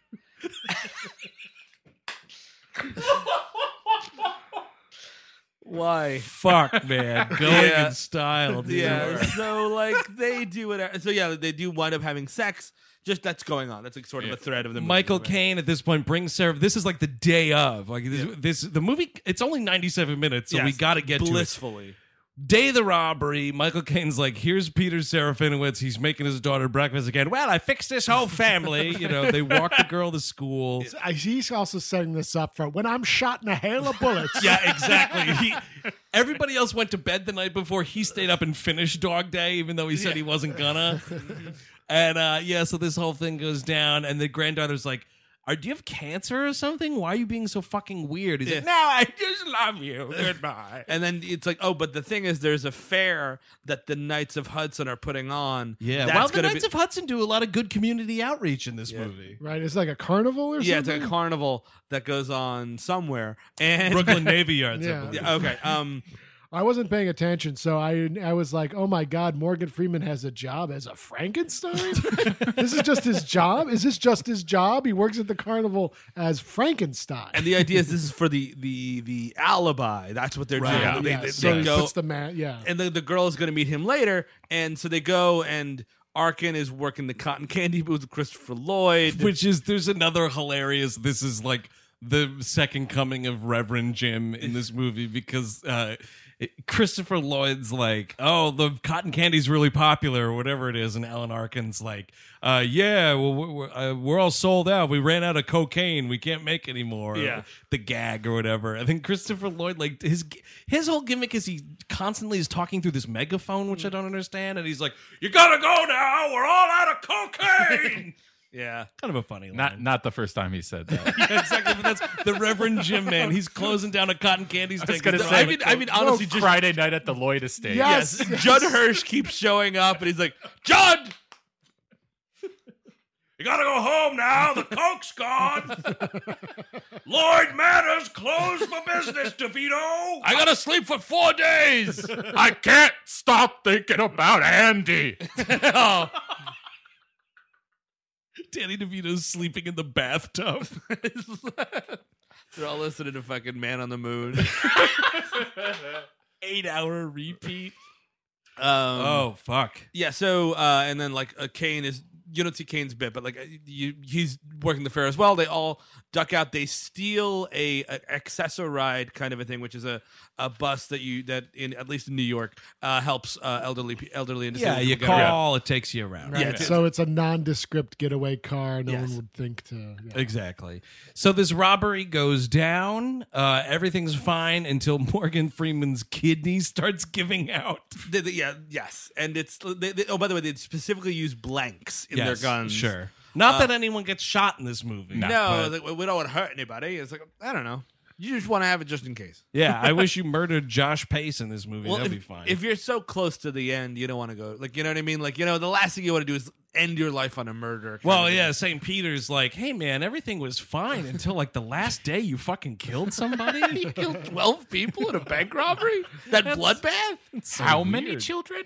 Why? Fuck, man. Going Yeah. in style. dude. Yeah, so like they do whatever. So yeah, they do wind up having sex. Just that's going on. That's like sort of a thread of the movie. Michael right? Caine at this point brings Sarah. This is like the day of. Like this, this the movie. It's only ninety-seven minutes, so we Yes, got to get to it. blissfully. Day of the robbery. Michael Caine's like, here's Peter Serafinowicz. He's making his daughter breakfast again. Well, I fixed this whole family. You know, they walk the girl to school. I- He's also setting this up for when I'm shot in a hail of bullets. Yeah, exactly. He, everybody else went to bed the night before. He stayed up and finished Dog Day, even though he said he wasn't gonna. And uh, yeah, so this whole thing goes down, and the granddaughter's like, Are, do you have cancer or something? Why are you being so fucking weird? He's like, Yeah. no, I just love you. Goodbye. And then it's like, oh, but the thing is, there's a fair that the Knights of Hudson are putting on. Yeah, that's well, the gonna Knights be, of Hudson do a lot of good community outreach in this movie. Right? It's like a carnival or yeah, it's something. like a carnival that goes on somewhere. And Brooklyn Navy Yards. I Yeah. believe. Yeah, okay. Um, I wasn't paying attention, so I I was like, "Oh my God, Morgan Freeman has a job as a Frankenstein. This is just his job. Is this just his job? He works at the carnival as Frankenstein." and the idea is this is for the the the alibi. That's what they're Right. doing. Yeah. They, yeah, they, so they he go, puts the man. Yeah, and the, the girl is going to meet him later, and so they go, and Arkin is working the cotton candy booth with Christopher Lloyd. Which is, there's another hilarious, this is like the second coming of Reverend Jim in this movie because uh, it- Christopher Lloyd's like, oh, the cotton candy's really popular or whatever it is. And Alan Arkin's like, uh, yeah, well, we're, we're, uh, we're all sold out. We ran out of cocaine. We can't make any more. Yeah. The gag or whatever. I think Christopher Lloyd, like his his whole gimmick is he constantly is talking through this megaphone, which I don't understand. And he's like, you gotta go now. We're all out of cocaine. yeah. Kind of a funny line. Not not the first time he said that. Yeah, exactly. But that's the Reverend Jim man. He's closing down a cotton candy stand. I was gonna He's say, I mean, I mean, honestly, just Friday night at the Lloyd Estate. Yes. yes, Judd Hirsch keeps showing up, and he's like, Judd, you gotta go home now. The coke's gone. Lloyd Matters closed for business, DeVito. I gotta sleep for four days. I can't stop thinking about Andy. Danny DeVito's sleeping in the bathtub. they're all listening to fucking Man on the Moon. Eight hour repeat. Um, Oh fuck. yeah. So, uh, and then like uh, Kane is you don't see Kane's bit, but like you, he's working the fair as well. They all duck out. They steal a, a accessoride kind of a thing, which is a, a bus that you that in at least in New York uh, helps uh, elderly elderly and Yeah, disabled you people get around. call, it takes you around. Right. Yeah, it's- so it's a nondescript getaway car. No Yes. one would think to. Yeah. Exactly. So this robbery goes down. Uh, everything's fine until Morgan Freeman's kidney starts giving out. They- they- yeah, yes, and it's they, they, oh by the way, they specifically use blanks in Yes, their guns. Sure. Not Uh, that anyone gets shot in this movie. No, but- they- we don't want to hurt anybody. It's like I don't know. You just want to have it just in case. yeah, I wish you murdered Josh Pace in this movie. That'd if, be fine. if you're so close to the end, you don't want to go. Like you know what I mean? Like you know, the last thing you want to do is end your life on a murder. kind well, of yeah, thing. Saint Peter's like, hey man, everything was fine until like the last day you fucking killed somebody. He killed twelve people in a bank robbery. That bloodbath. So How many weird. children?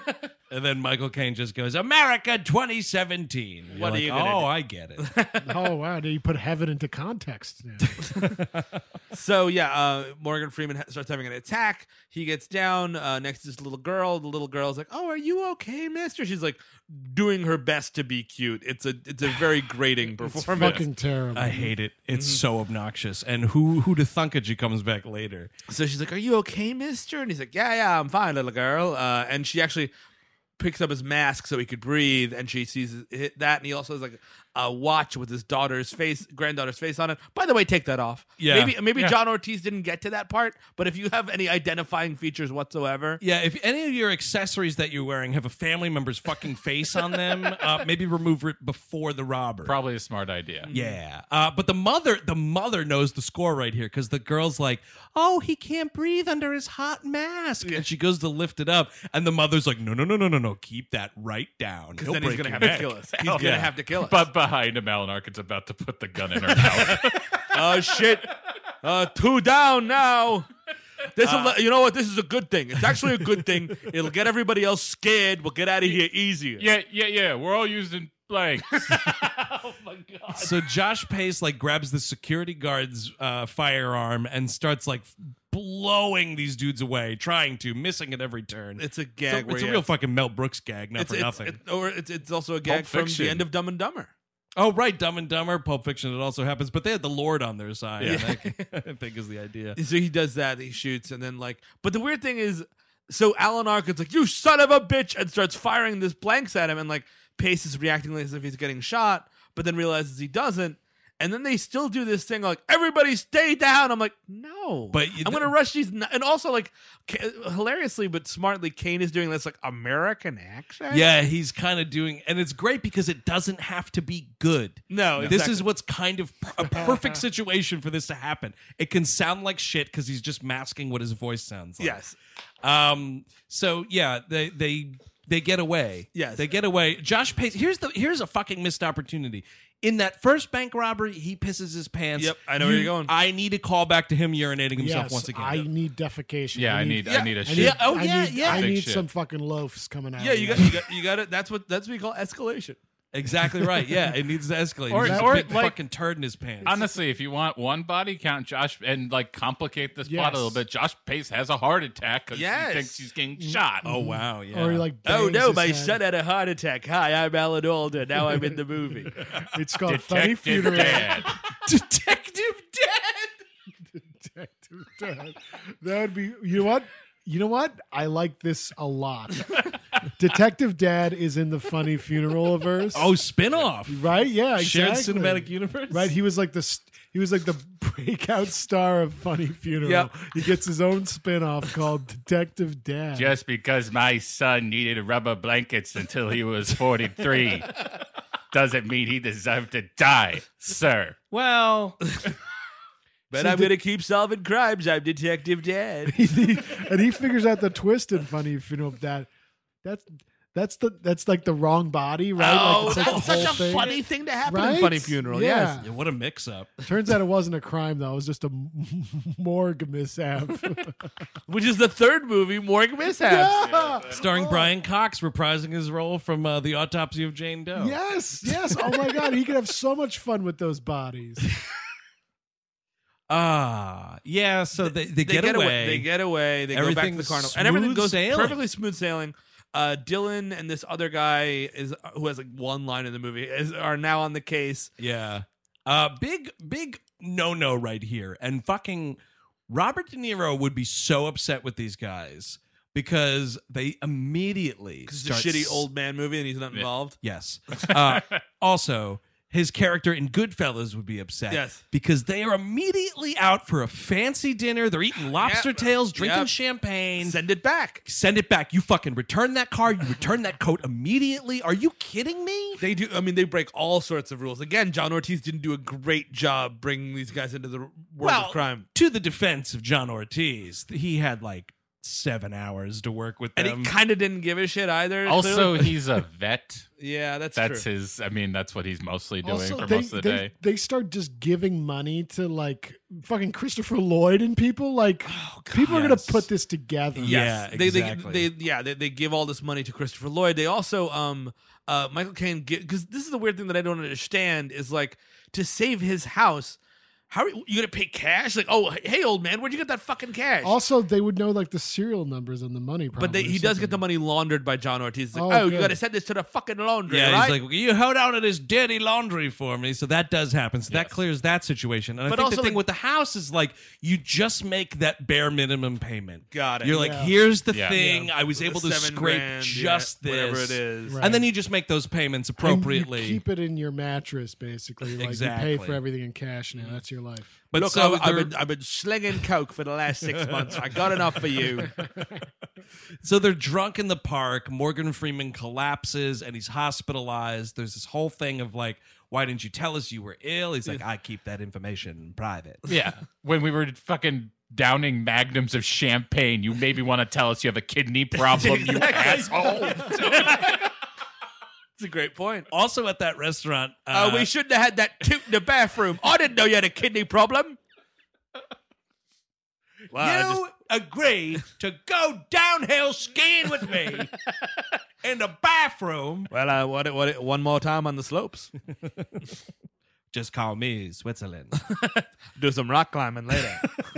And then Michael Caine just goes, America twenty seventeen. You're What are like, you gonna oh, do? I get it. Oh wow! You put heaven into context. Now. So yeah, uh, Morgan Freeman ha- starts having an attack. He gets down uh, next to this little girl. The little girl's like, "Oh, are you okay, Mister?" She's like doing her best to be cute. It's a it's a very grating It's performance. fucking terrible. I hate it. It's so obnoxious. And who who to thunk it? She comes back later. So she's like, "Are you okay, Mister?" And he's like, "Yeah, yeah, I'm fine, little girl." Uh, and she actually picks up his mask so he could breathe, and she sees it, that, and he also has like a watch with his daughter's face, granddaughter's face on it. By the way, take that off. Yeah. maybe maybe Yeah. John Ortiz didn't get to that part, but if you have any identifying features whatsoever, Yeah, if any of your accessories that you're wearing have a family member's fucking face on them, uh, maybe remove it before the robber. Probably a smart idea. Yeah, uh, but the mother, the mother knows the score right here because the girl's like, "Oh, he can't breathe under his hot mask," and she goes to lift it up, and the mother's like, "No, no, no, no, no, no, keep that right down." because He'll then he's break gonna your have to neck." kill us. He's Hell gonna yeah. have to kill us. But behind him, Alan Arkin's about to put the gun in her mouth. Oh shit! Uh, two down now. This, will you know what? This is a good thing. It's actually a good thing. It'll get everybody else scared. We'll get out of here easier. yeah, yeah, yeah. We're all using blanks. So Josh Pace like grabs the security guard's uh, firearm and starts like blowing these dudes away, trying to, missing at every turn. It's a It's a, gag. where it's a you real have- fucking Mel Brooks gag, not it's, for it's, nothing. it- or it's it's also a gag from Fiction. the end of Dumb and Dumber. Oh, right, Dumb and Dumber, Pulp Fiction. It also happens, but they had the Lord on their side. Yeah. That, I think is the idea. So he does that. He shoots, and then like, but the weird thing is, so Alan Arkin's like, "You son of a bitch," and starts firing this blanks at him, and like Pace is reacting as if he's getting shot, but then realizes he doesn't. And then they still do this thing like, everybody stay down. I'm like, no. But you- I'm going to rush these. n- And also, like, K- hilariously but smartly, Kane is doing this, like, American accent. Yeah, he's kind of doing, and it's great because it doesn't have to be good. No, This exactly. is what's kind of per- a perfect situation for this to happen. It can sound like shit because he's just masking what his voice sounds like. Yes. Um. So yeah, they they they get away. Yes. they get away. Josh Pace. Here's the here's a fucking missed opportunity. In that first bank robbery, he pisses his pants. Yep, I know where you're going. I need a call back to him urinating himself Yes, once again. I need defecation. Yeah, I need, Yeah, I need a I shit. need, Yeah, oh, I yeah, need, yeah. I Big need shit. some fucking loafs coming out. Yeah, of you me. got, you got, you got it. That's what, that's what we call escalation. Exactly right. Yeah, it needs to escalate. Or- He's just or, a big like- fucking turd in his pants. Honestly, if you want one body count, Josh, and like complicate this plot Yes. a little bit, Josh Pace has a heart attack because Yes. he thinks he's getting shot. oh wow. Yeah. Or he like Oh, bangs no, his my head. son had a heart attack. Hi, I'm Alan Alda. Now I'm in the movie. It's called Funny Detective Funeral. Dad. Detective Dad. Detective Dad. That would be. You know what? You know what? I like this a lot. Detective Dad is in the Funny Funeral verse. Oh, spin-off. right? Yeah, Shared exactly. cinematic universe. Right? He was like the st- he was like the breakout star of Funny Funeral. Yep. He gets his own spin-off called Detective Dad. Just because my son needed rubber blankets until he was forty-three doesn't mean he deserved to die, sir. Well, But See, I'm the- going to keep solving crimes. I'm Detective Dad. and he figures out the twist in Funny Funeral Dad. That's that's the that's like the wrong body, right? Oh, like, it's like that's the whole such a thing. funny thing to happen Right? in Funny Funeral. Yeah. Yes. yeah, what a mix-up. Turns out it wasn't a crime though; it was just a morgue mishap. Which is the third movie, Morgue Mishaps. Yeah. Starring Brian Cox reprising his role from uh, The Autopsy of Jane Doe. Yes, yes. Oh my God, he could have so much fun with those bodies. Ah, yeah. So they, they, They get, away. They get away. They go back to the Everything's carnival, and everything smooth goes sailing. perfectly smooth sailing. Uh, Dylan and this other guy is who has like one line in the movie is are now on the case. Yeah. Uh, big, big no no right here. And fucking Robert De Niro would be so upset with these guys because they immediately It's a start shitty s- old man movie and he's not involved. Yes. Uh, also, his character in Goodfellas would be upset. Yes. Because they are immediately out for a fancy dinner. They're eating lobster Yep. tails, drinking Yep. champagne. Send it back. Send it back. You fucking return that car. You return that coat immediately. Are you kidding me? They do. I mean, they break all sorts of rules. Again, John Ortiz didn't do a great job bringing these guys into the world Well, of crime. to the defense of John Ortiz, he had like seven hours to work with And them. he kind of didn't give a shit either. Also, clearly. he's a vet. yeah, that's, That's true. his. I mean, that's what he's mostly doing Also, for they, most of the they, day. they start just giving money to like fucking Christopher Lloyd and people. Like people are gonna yes. put this together. Yeah, they, exactly. They, they, yeah, they, they give all this money to Christopher Lloyd. They also, um, uh, Michael Caine, because this is the weird thing that I don't understand is like to save his house. How are you, you gonna pay cash? Like, oh, hey, old man, where'd you get that fucking cash? Also, they would know like the serial numbers and the money. Probably, but they, or he does get the something. money laundered by John Ortiz. It's like, Oh, oh, you good. got to send this to the fucking laundry, yeah, right? he's like, you hold on to this dirty laundry for me. So that does happen. So that Yes. clears that situation. And I But think also, the thing like- with the house is like, you just make that bare minimum payment. Got it. You're like, Yeah. here's the Yeah. thing. Yeah. I was able to Seven scrape grand, just yeah, this. whatever it is. Right. And then you just make those payments And appropriately. you keep it in your mattress, basically. Like Exactly. you pay for everything in cash now. That's your life. but Look, so I've, I've they're- been, I've been slinging coke for the last six months. I got enough for you. So they're drunk in the park. Morgan Freeman collapses and he's hospitalized. There's this whole thing of like, why didn't you tell us you were ill? He's like, I keep that information private. Yeah. When we were fucking downing magnums of champagne, you maybe want to tell us you have a kidney problem, you asshole. It's a great point. Also at that restaurant, Uh, uh, we shouldn't have had that toot in the bathroom. I didn't know you had a kidney problem. Wow, I you agree to go downhill skiing with me in the bathroom. Well, uh, what, what, one more time on the slopes. Just call me Switzerland. Do some rock climbing later.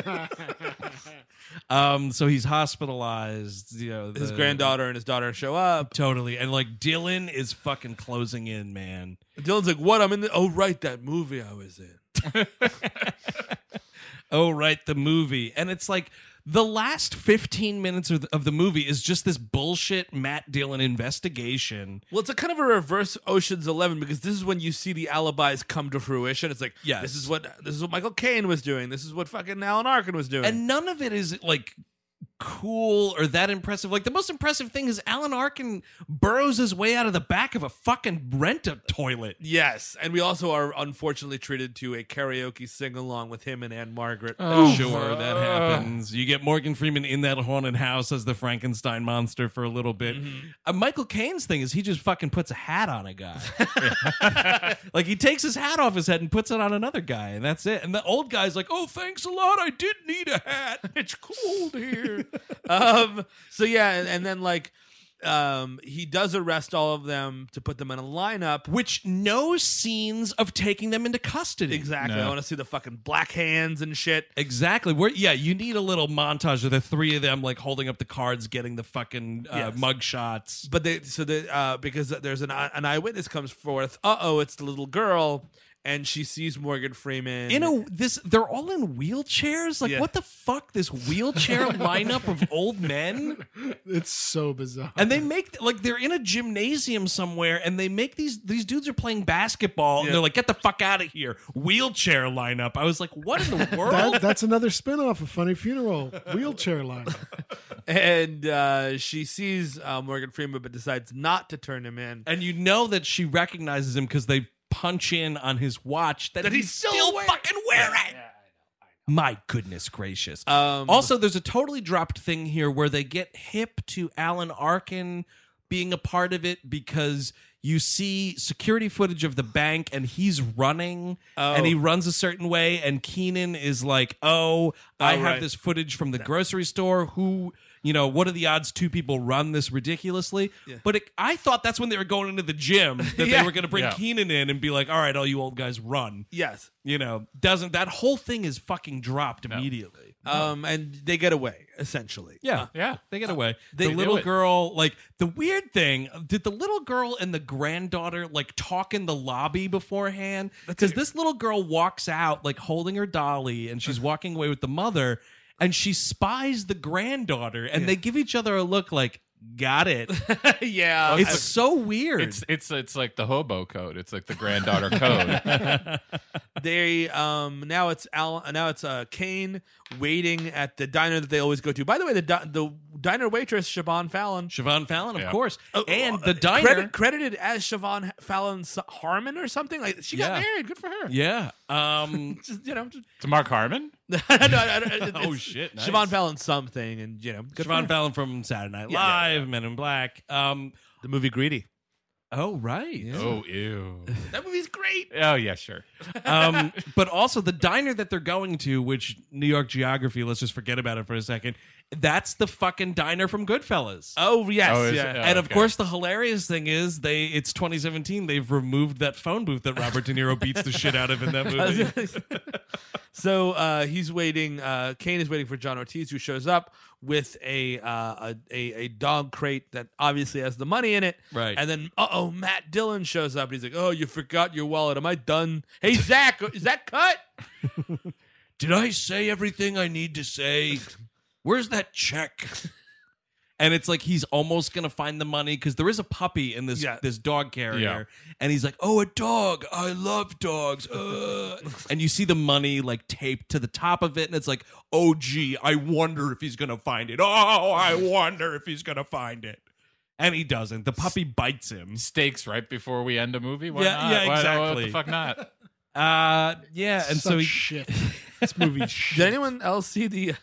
um, so he's hospitalized. You know, His the- granddaughter and his daughter show up. Totally, and like Dylan is fucking closing in, man. Dylan's like, "What? I'm in the oh right, that movie I was in." Oh, right, the movie. And it's like the last fifteen minutes of the, of the movie is just this bullshit Matt Dillon investigation. Well, it's a kind of a reverse Ocean's Eleven because this is when you see the alibis come to fruition. It's like, Yes. this is what this is what Michael Caine was doing. This is what fucking Alan Arkin was doing. And none of it is like cool or that impressive. Like the most impressive thing is Alan Arkin burrows his way out of the back of a fucking rent-a toilet. yes, and we also are unfortunately treated to a karaoke sing along with him and Anne Margaret. Oh. Sure, that happens. You get Morgan Freeman in that haunted house as the Frankenstein monster for a little bit. Uh, Michael Caine's thing is he just fucking puts a hat on a guy. Like he takes his hat off his head and puts it on another guy, and that's it. And the old guy's like, "Oh, thanks a lot. I did need a hat. It's cold here." um. So yeah, and, and then like, um, he does arrest all of them to put them in a lineup. Which no scenes of taking them into custody. Exactly. No. I want to see the fucking black hands and shit. Exactly. Where yeah, you need a little montage of the three of them like holding up the cards, getting the fucking uh, Yes. mug shots. But they so the uh, because there's an an eyewitness comes forth. Uh oh, it's the little girl, and she sees Morgan Freeman. In a this, they're all in wheelchairs. Like Yeah. what the fuck? This wheelchair lineup of old men, It's so bizarre. and they make like they're in a gymnasium somewhere, and they make these these dudes are playing basketball, Yeah. and they're like, "Get the fuck out of here!" Wheelchair lineup. I was like, "What in the world?" That, that's another spinoff of Funny Funeral. Wheelchair line. and uh, she sees uh, Morgan Freeman, but decides not to turn him in. and you know that she recognizes him because they punch in on his watch that, That he's, he's still still wearing. fucking wearing. My goodness gracious. Um, Also, there's a totally dropped thing here where they get hip to Alan Arkin being a part of it because you see security footage of the bank and he's running Oh. and he runs a certain way, and Keenan is like, oh, I Oh, have right. this footage from the grocery store. Who, you know, what are the odds two people run this ridiculously? Yeah. But it, I thought that's when they were going into the gym that Yeah. they were going to bring Yeah. Keenan in and be like, all right, all you old guys run. yes. You know, doesn't that whole thing is fucking dropped immediately. Um, and they get away essentially. Yeah, Yeah. they get away. they the do little it. girl, like the weird thing, did the little girl and the granddaughter like talk in the lobby beforehand? Because this little girl walks out like holding her dolly, and she's walking away with the mother, and she spies the granddaughter, and they give each other a look like, got it. yeah, It's so weird. It's it's it's like the hobo code. It's like the granddaughter code. they um now it's Al now it's uh Kane waiting at the diner that they always go to. By the way, the di- the diner waitress Siobhan Fallon, Siobhan Fallon, of Yeah. course, uh, and uh, the diner. credit, credited as Siobhan Fallon Harmon or something like she got Yeah. married. Good for her. Yeah. Um. Just, you know, just, To Mark Harmon? no, no, no, it's- Oh, shit, nice. Siobhan Fallon something, and you know, good for Siobhan her. Fallon from Saturday Night Yeah, yeah, Live, Men in Black. Um. the movie Greedy. Oh right. Oh, ew. That movie's great. Oh, yeah, sure. um, but also the diner that they're going to, which New York geography, let's just forget about it for a second. That's the fucking diner from Goodfellas. Oh yes, Oh, is yeah. it? Oh, and of okay. course, the hilarious thing is they it's twenty seventeen. They've removed that phone booth that Robert De Niro beats the shit out of in that movie. So uh, he's waiting. Uh, Kane is waiting for John Ortiz, who shows up with a, uh, a a a dog crate that obviously has the money in it. Right. And then, uh oh, Matt Dillon shows up. He's like, "Oh, you forgot your wallet. Am I done? Hey, Zach, is that cut?" Did I say everything I need to say? Where's that check? And it's like he's almost gonna find the money because there is a puppy in this Yeah. this dog carrier, Yeah. and he's like, "Oh, a dog! I love dogs." Uh. And you see the money like taped to the top of it, and it's like, "Oh, gee, I wonder if he's gonna find it. Oh, I wonder if he's gonna find it." And he doesn't. The puppy bites him. Stakes right before we end a movie? Why Yeah, not? yeah, Why- exactly. What the fuck not? Uh, yeah, and Such so he, shit. This movie's shit. Did anyone else see the?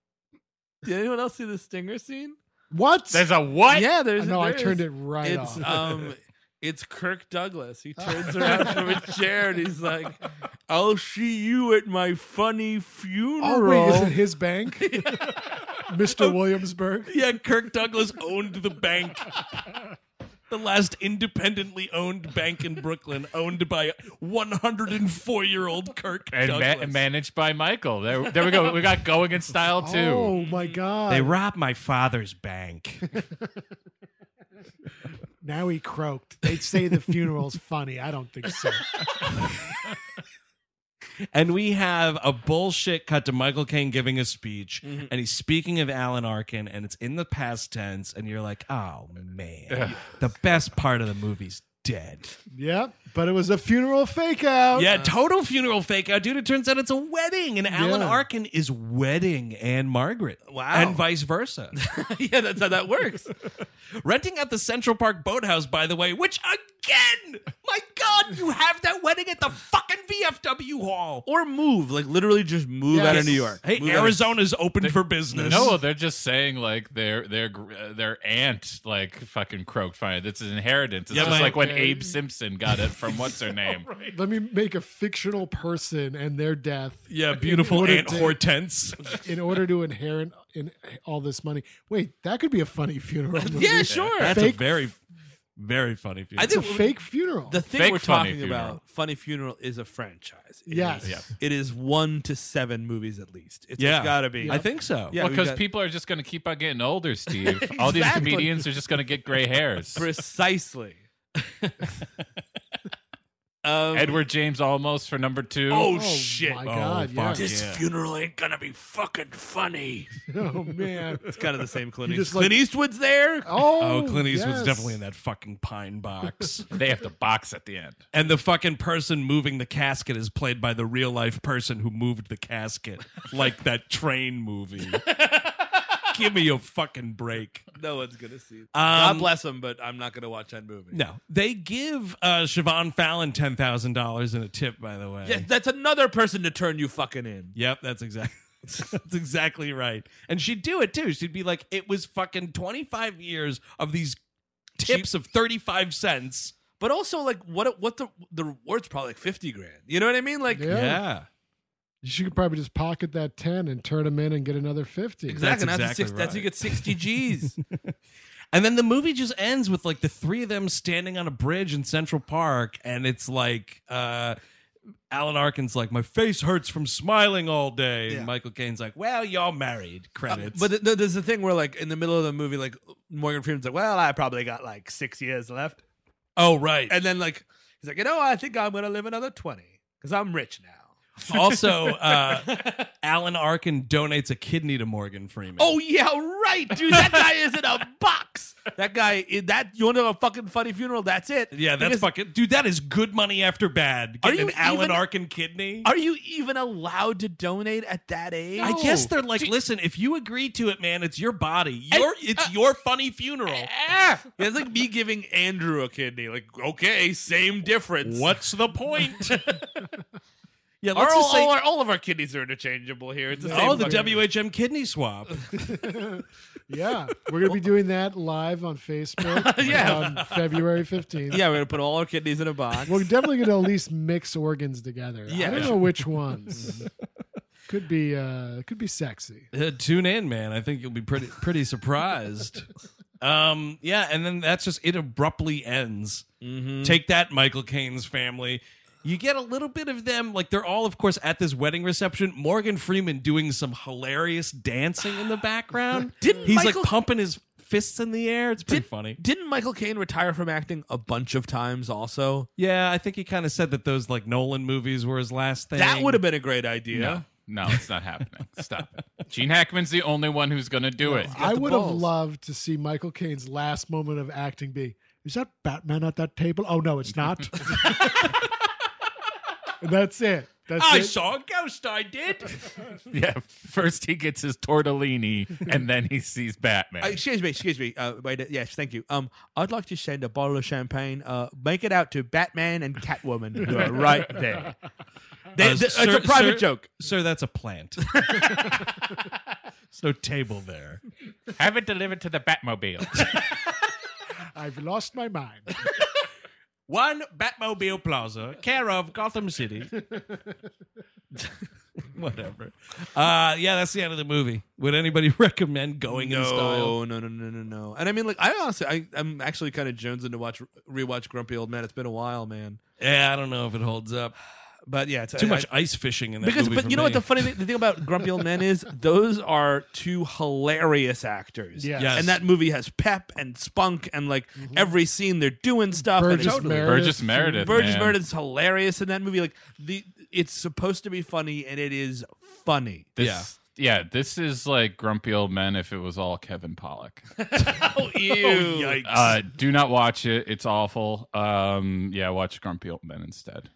Did anyone else see the stinger scene? What? There's a what? Yeah, there's. no, I there turned is. it right It's off. um, it's Kirk Douglas. He turns around from a chair and he's like, "I'll see you at my funny funeral." Oh wait, is it his bank? Mister Williamsburg. yeah, Kirk Douglas owned the bank. The last independently owned bank in Brooklyn, owned by one hundred four year old Kirk And ma- Douglas. managed by Michael. There, there we go. We got Going in Style too. Oh my god. They robbed my father's bank. Now he croaked. They say the funeral's funny. I don't think so. And we have a bullshit cut to Michael Caine giving a speech, Mm-hmm. and he's speaking of Alan Arkin, and it's in the past tense, and you're like, oh man, the best part of the movie's dead. Yep, but it was a funeral fake out. Yeah, total funeral fake out, dude. It turns out it's a wedding, and Alan Yeah. Arkin is wedding Anne Margaret. Wow. And vice versa. Yeah, that's how that works. Renting out the Central Park Boathouse, by the way, which again, my God, you have that wedding at the fucking V F W Hall. Or move, like literally just move Yes. out of New York. Hey, Move out of- Arizona's open for business. No, they're just saying like their their gr- uh, their aunt like fucking croaked fine. It's an inheritance. It's Yeah, just my- like when Okay. Abe Simpson got it from what's her name. Let me make a fictional person and their death. Yeah, beautiful In order Aunt to- Hortense. in order to inherit in all this money. Wait, that could be a funny funeral. movie. Yeah, sure. That's Fake- a very, very funny funeral. I It's a think- fake funeral. The thing Fake we're Funny talking Funeral. about, Funny Funeral, is a franchise. It Yes. is- Yeah. It is one to seven movies at least. It's, Yeah. it's got to be. I think so. Yeah, well, we because got- people are just going to keep on getting older, Steve. All these Exactly. comedians are just going to get gray hairs. Precisely. um, Edward James Olmos for number two. Oh, oh shit. my Oh, god! fuck. Yeah. This Yeah. funeral ain't gonna be fucking funny. Oh man. It's kind of the same Clint You Eastwood. just, like- Clint Eastwood's there. Oh, Oh, Clint Eastwood's yes. definitely in that fucking pine box. They have to box at the end. And the fucking person moving the casket is played by the real life person who moved the casket, like that train movie. Give me a fucking break. No one's gonna see it. Um, God bless him, but I'm not gonna watch that movie. No, they give uh, Siobhan Fallon ten thousand dollars in a tip. By the way, Yeah, that's another person to turn you fucking in. Yep, that's exactly that's exactly right. And she'd do it too. She'd be like, "It was fucking twenty-five years of these tips of thirty-five cents." But also, like, what what the the reward's probably like fifty grand. You know what I mean? Like, Yeah. Yeah, She could probably just pocket that ten and turn them in and get another fifty. exactly. That's That's, exactly six, that's right. you get sixty G's. and then the movie just ends with like the three of them standing on a bridge in Central Park, and it's like uh, Alan Arkin's like, my face hurts from smiling all day. Yeah. And Michael Caine's like, well, you're married. Credits. But th- th- there's the thing where, like, in the middle of the movie, like, Morgan Freeman's like, well, I probably got like six years left. oh, right. And then, like, he's like, you know, I think I'm going to live another twenty because I'm rich now. Also, uh, Alan Arkin donates a kidney to Morgan Freeman. Oh, yeah, right, dude. That guy is in a box. That guy, that you want to know a fucking funny funeral? That's it. yeah, that's Because fucking... Dude, that is good money after bad. Are Getting you an Alan even- Arkin kidney. Are you even allowed to donate at that age? I guess they're like, listen, if you agree to it, man, it's your body. Your, it's your funny funeral. Yeah, it's like me giving Andrew a kidney. Like, okay, same difference. What's the point? yeah, Our, let's all, just say... all our, all of our kidneys are interchangeable here. It's the same Oh, the fucking- W H M kidney swap. Yeah, we're gonna be doing that live on Facebook. Yeah. on February fifteenth. Yeah, we're gonna put all our kidneys in a box. We're definitely gonna at least mix organs together. Yeah. I don't know which ones. Could be uh could be sexy. Uh, tune in, man. I think you'll be pretty pretty surprised. um, yeah, and then that's just it. Abruptly ends. Take that, Michael Caine's family. You get a little bit of them, like they're all, of course, at this wedding reception. Morgan Freeman doing some hilarious dancing in the background. Didn't He's Michael- like pumping his fists in the air. It's pretty Did- funny. Didn't Michael Caine retire from acting a bunch of times also? Yeah, I think he kind of said that those like Nolan movies were his last thing. That would have been a great idea. No, no, it's not happening. Stop it. Gene Hackman's the only one who's going to do it. I the would have balls. loved to see Michael Caine's last moment of acting be, is that Batman at that table? Oh no, it's not. And that's it. That's I it. saw a ghost. I did. Yeah, first he gets his tortellini, and then he sees Batman. Uh, excuse me, excuse me. Uh, wait, uh, yes, thank you. Um, I'd like to send a bottle of champagne. Uh, make it out to Batman and Catwoman, who are right there. They- Uh, they- it's sir- a private sir- joke. Sir, that's a plant. There's no table there. Have it delivered to the Batmobile. I've lost my mind. One Batmobile Plaza, care of Gotham City. Whatever. Uh, yeah, that's the end of the movie. Would anybody recommend going in style? No, no, no, no, no, no. And I mean, like, I honestly, I, I'm actually kind of jonesing to watch rewatch Grumpy Old Man. It's been a while, man. Yeah, I don't know if it holds up. But yeah, it's Too I- much I- ice fishing in that because, movie. but for you know me. what the funny thing, the thing about Grumpy Old Men is, those are two hilarious actors. Yes. Yes. And that movie has pep and spunk, and like every scene they're doing stuff. and Burgess it's- Meredith. Burgess Meredith. Burgess man. Meredith's hilarious in that movie. Like the, it's supposed to be funny, and it is funny. This, Yeah. yeah, this is like Grumpy Old Men if it was all Kevin Pollak. Oh, ew! yikes. Uh, do not watch it. It's awful. Um, yeah, watch Grumpy Old Men instead.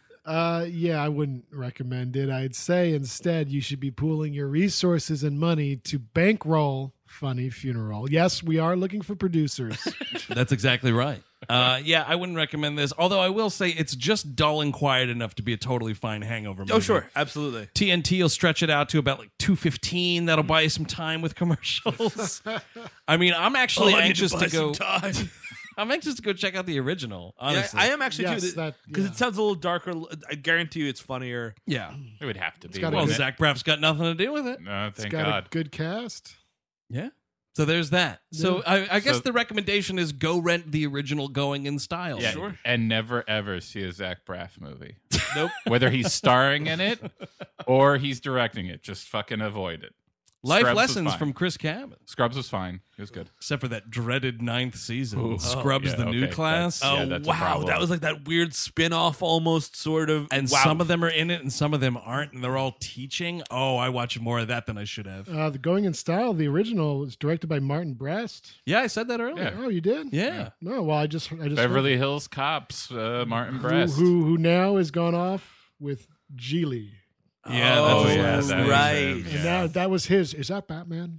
Uh, yeah, I wouldn't recommend it. I'd say instead you should be pooling your resources and money to bankroll Funny Funeral. Yes, we are looking for producers. That's exactly right. Uh, yeah, I wouldn't recommend this. Although I will say it's just dull and quiet enough to be a totally fine hangover movie. Oh, sure, absolutely. T N T will stretch it out to about like two fifteen. That'll buy you some time with commercials. I mean, I'm actually Oh, I need anxious to, to, buy go. some time. I'm anxious to go check out the original. Yeah, Honestly, I am actually Yes, too, that- because yeah. it sounds a little darker. I guarantee you, it's funnier. Yeah. It would have to be. got a Well, wouldn't it? Zach Braff's got nothing to do with it. No, It's thank got God. a good cast. Yeah. So there's that. So I, I guess So- the recommendation is go rent the original Going in Style. Yeah, Sure. and never ever see a Zach Braff movie. Nope. Whether he's starring in it or he's directing it, just fucking avoid it. Life Scrubs was lessons fine. from Chris Cabin. Scrubs was fine. It was good. Except for that dreaded ninth season. Ooh. Scrubs Oh, the yeah, new okay. class. That's- yeah, Oh that's a wow, problem. that was like that weird spin-off almost sort of. and wow. some of them are in it and some of them aren't, and they're all teaching. Oh, I watched more of that than I should have. Uh, the Going in Style, the original, was directed by Martin Brest. Yeah, I said that earlier. Oh, you did? Yeah. No, well, I just, I just Beverly Hills Cops, uh, Martin who, Brest. who who now has gone off with Geely. Yeah, Oh, that's, yeah, that's that is right. him, And yeah. that, that was his. Is that Batman?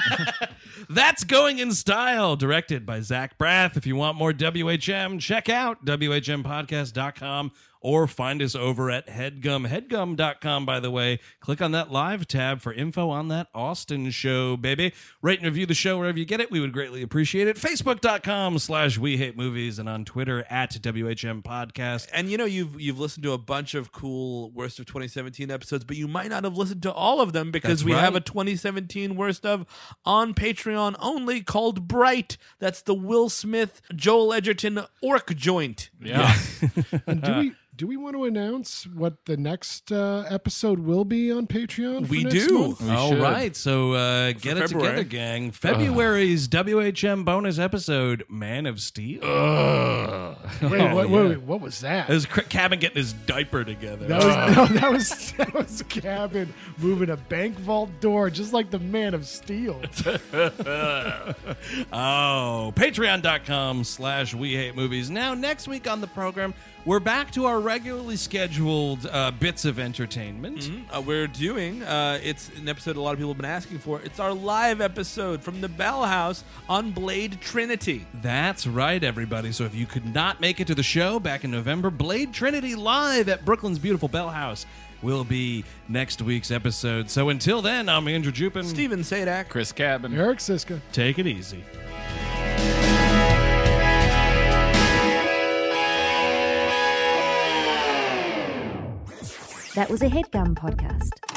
That's Going in Style, directed by Zach Braff. If you want more W H M, check out W H M podcast dot com or find us over at headgum headgum dot com, by the way. Click on that live tab for info on that Austin show, baby. Rate and review the show wherever you get it. We would greatly appreciate it. Facebook dot com slash We Hate Movies and on Twitter at W H M Podcast. And you know you've you've listened to a bunch of cool worst of twenty seventeen episodes, but you might not have listened to all of them because That's we right. have a twenty seventeen worst of on Patreon only called Bright. That's the Will Smith Joel Edgerton orc joint. Yeah. And do we do we want to announce what the next uh, episode will be on Patreon? For We next do. month? We All should. right, so uh, get it February. together, gang. February's W H M bonus episode, Man of Steel. Wait, Oh, wait, yeah. wait, wait, what was that? It was Cr- Cabin getting his diaper together. That was, no, that was that was Cabin moving a bank vault door, just like the Man of Steel. Oh, patreon.com slash we hate movies. Now, next week on the program, we're back to our regularly scheduled uh, bits of entertainment. Uh, we're doing, uh, it's an episode a lot of people have been asking for. It's our live episode from the Bell House on Blade Trinity. That's right, everybody. So if you could not make it to the show back in November, Blade Trinity live at Brooklyn's beautiful Bell House will be next week's episode. So until then, I'm Andrew Jupin. Steven Sadak. Chris Cabin. Eric Siska. Take it easy. That was a HeadGum podcast.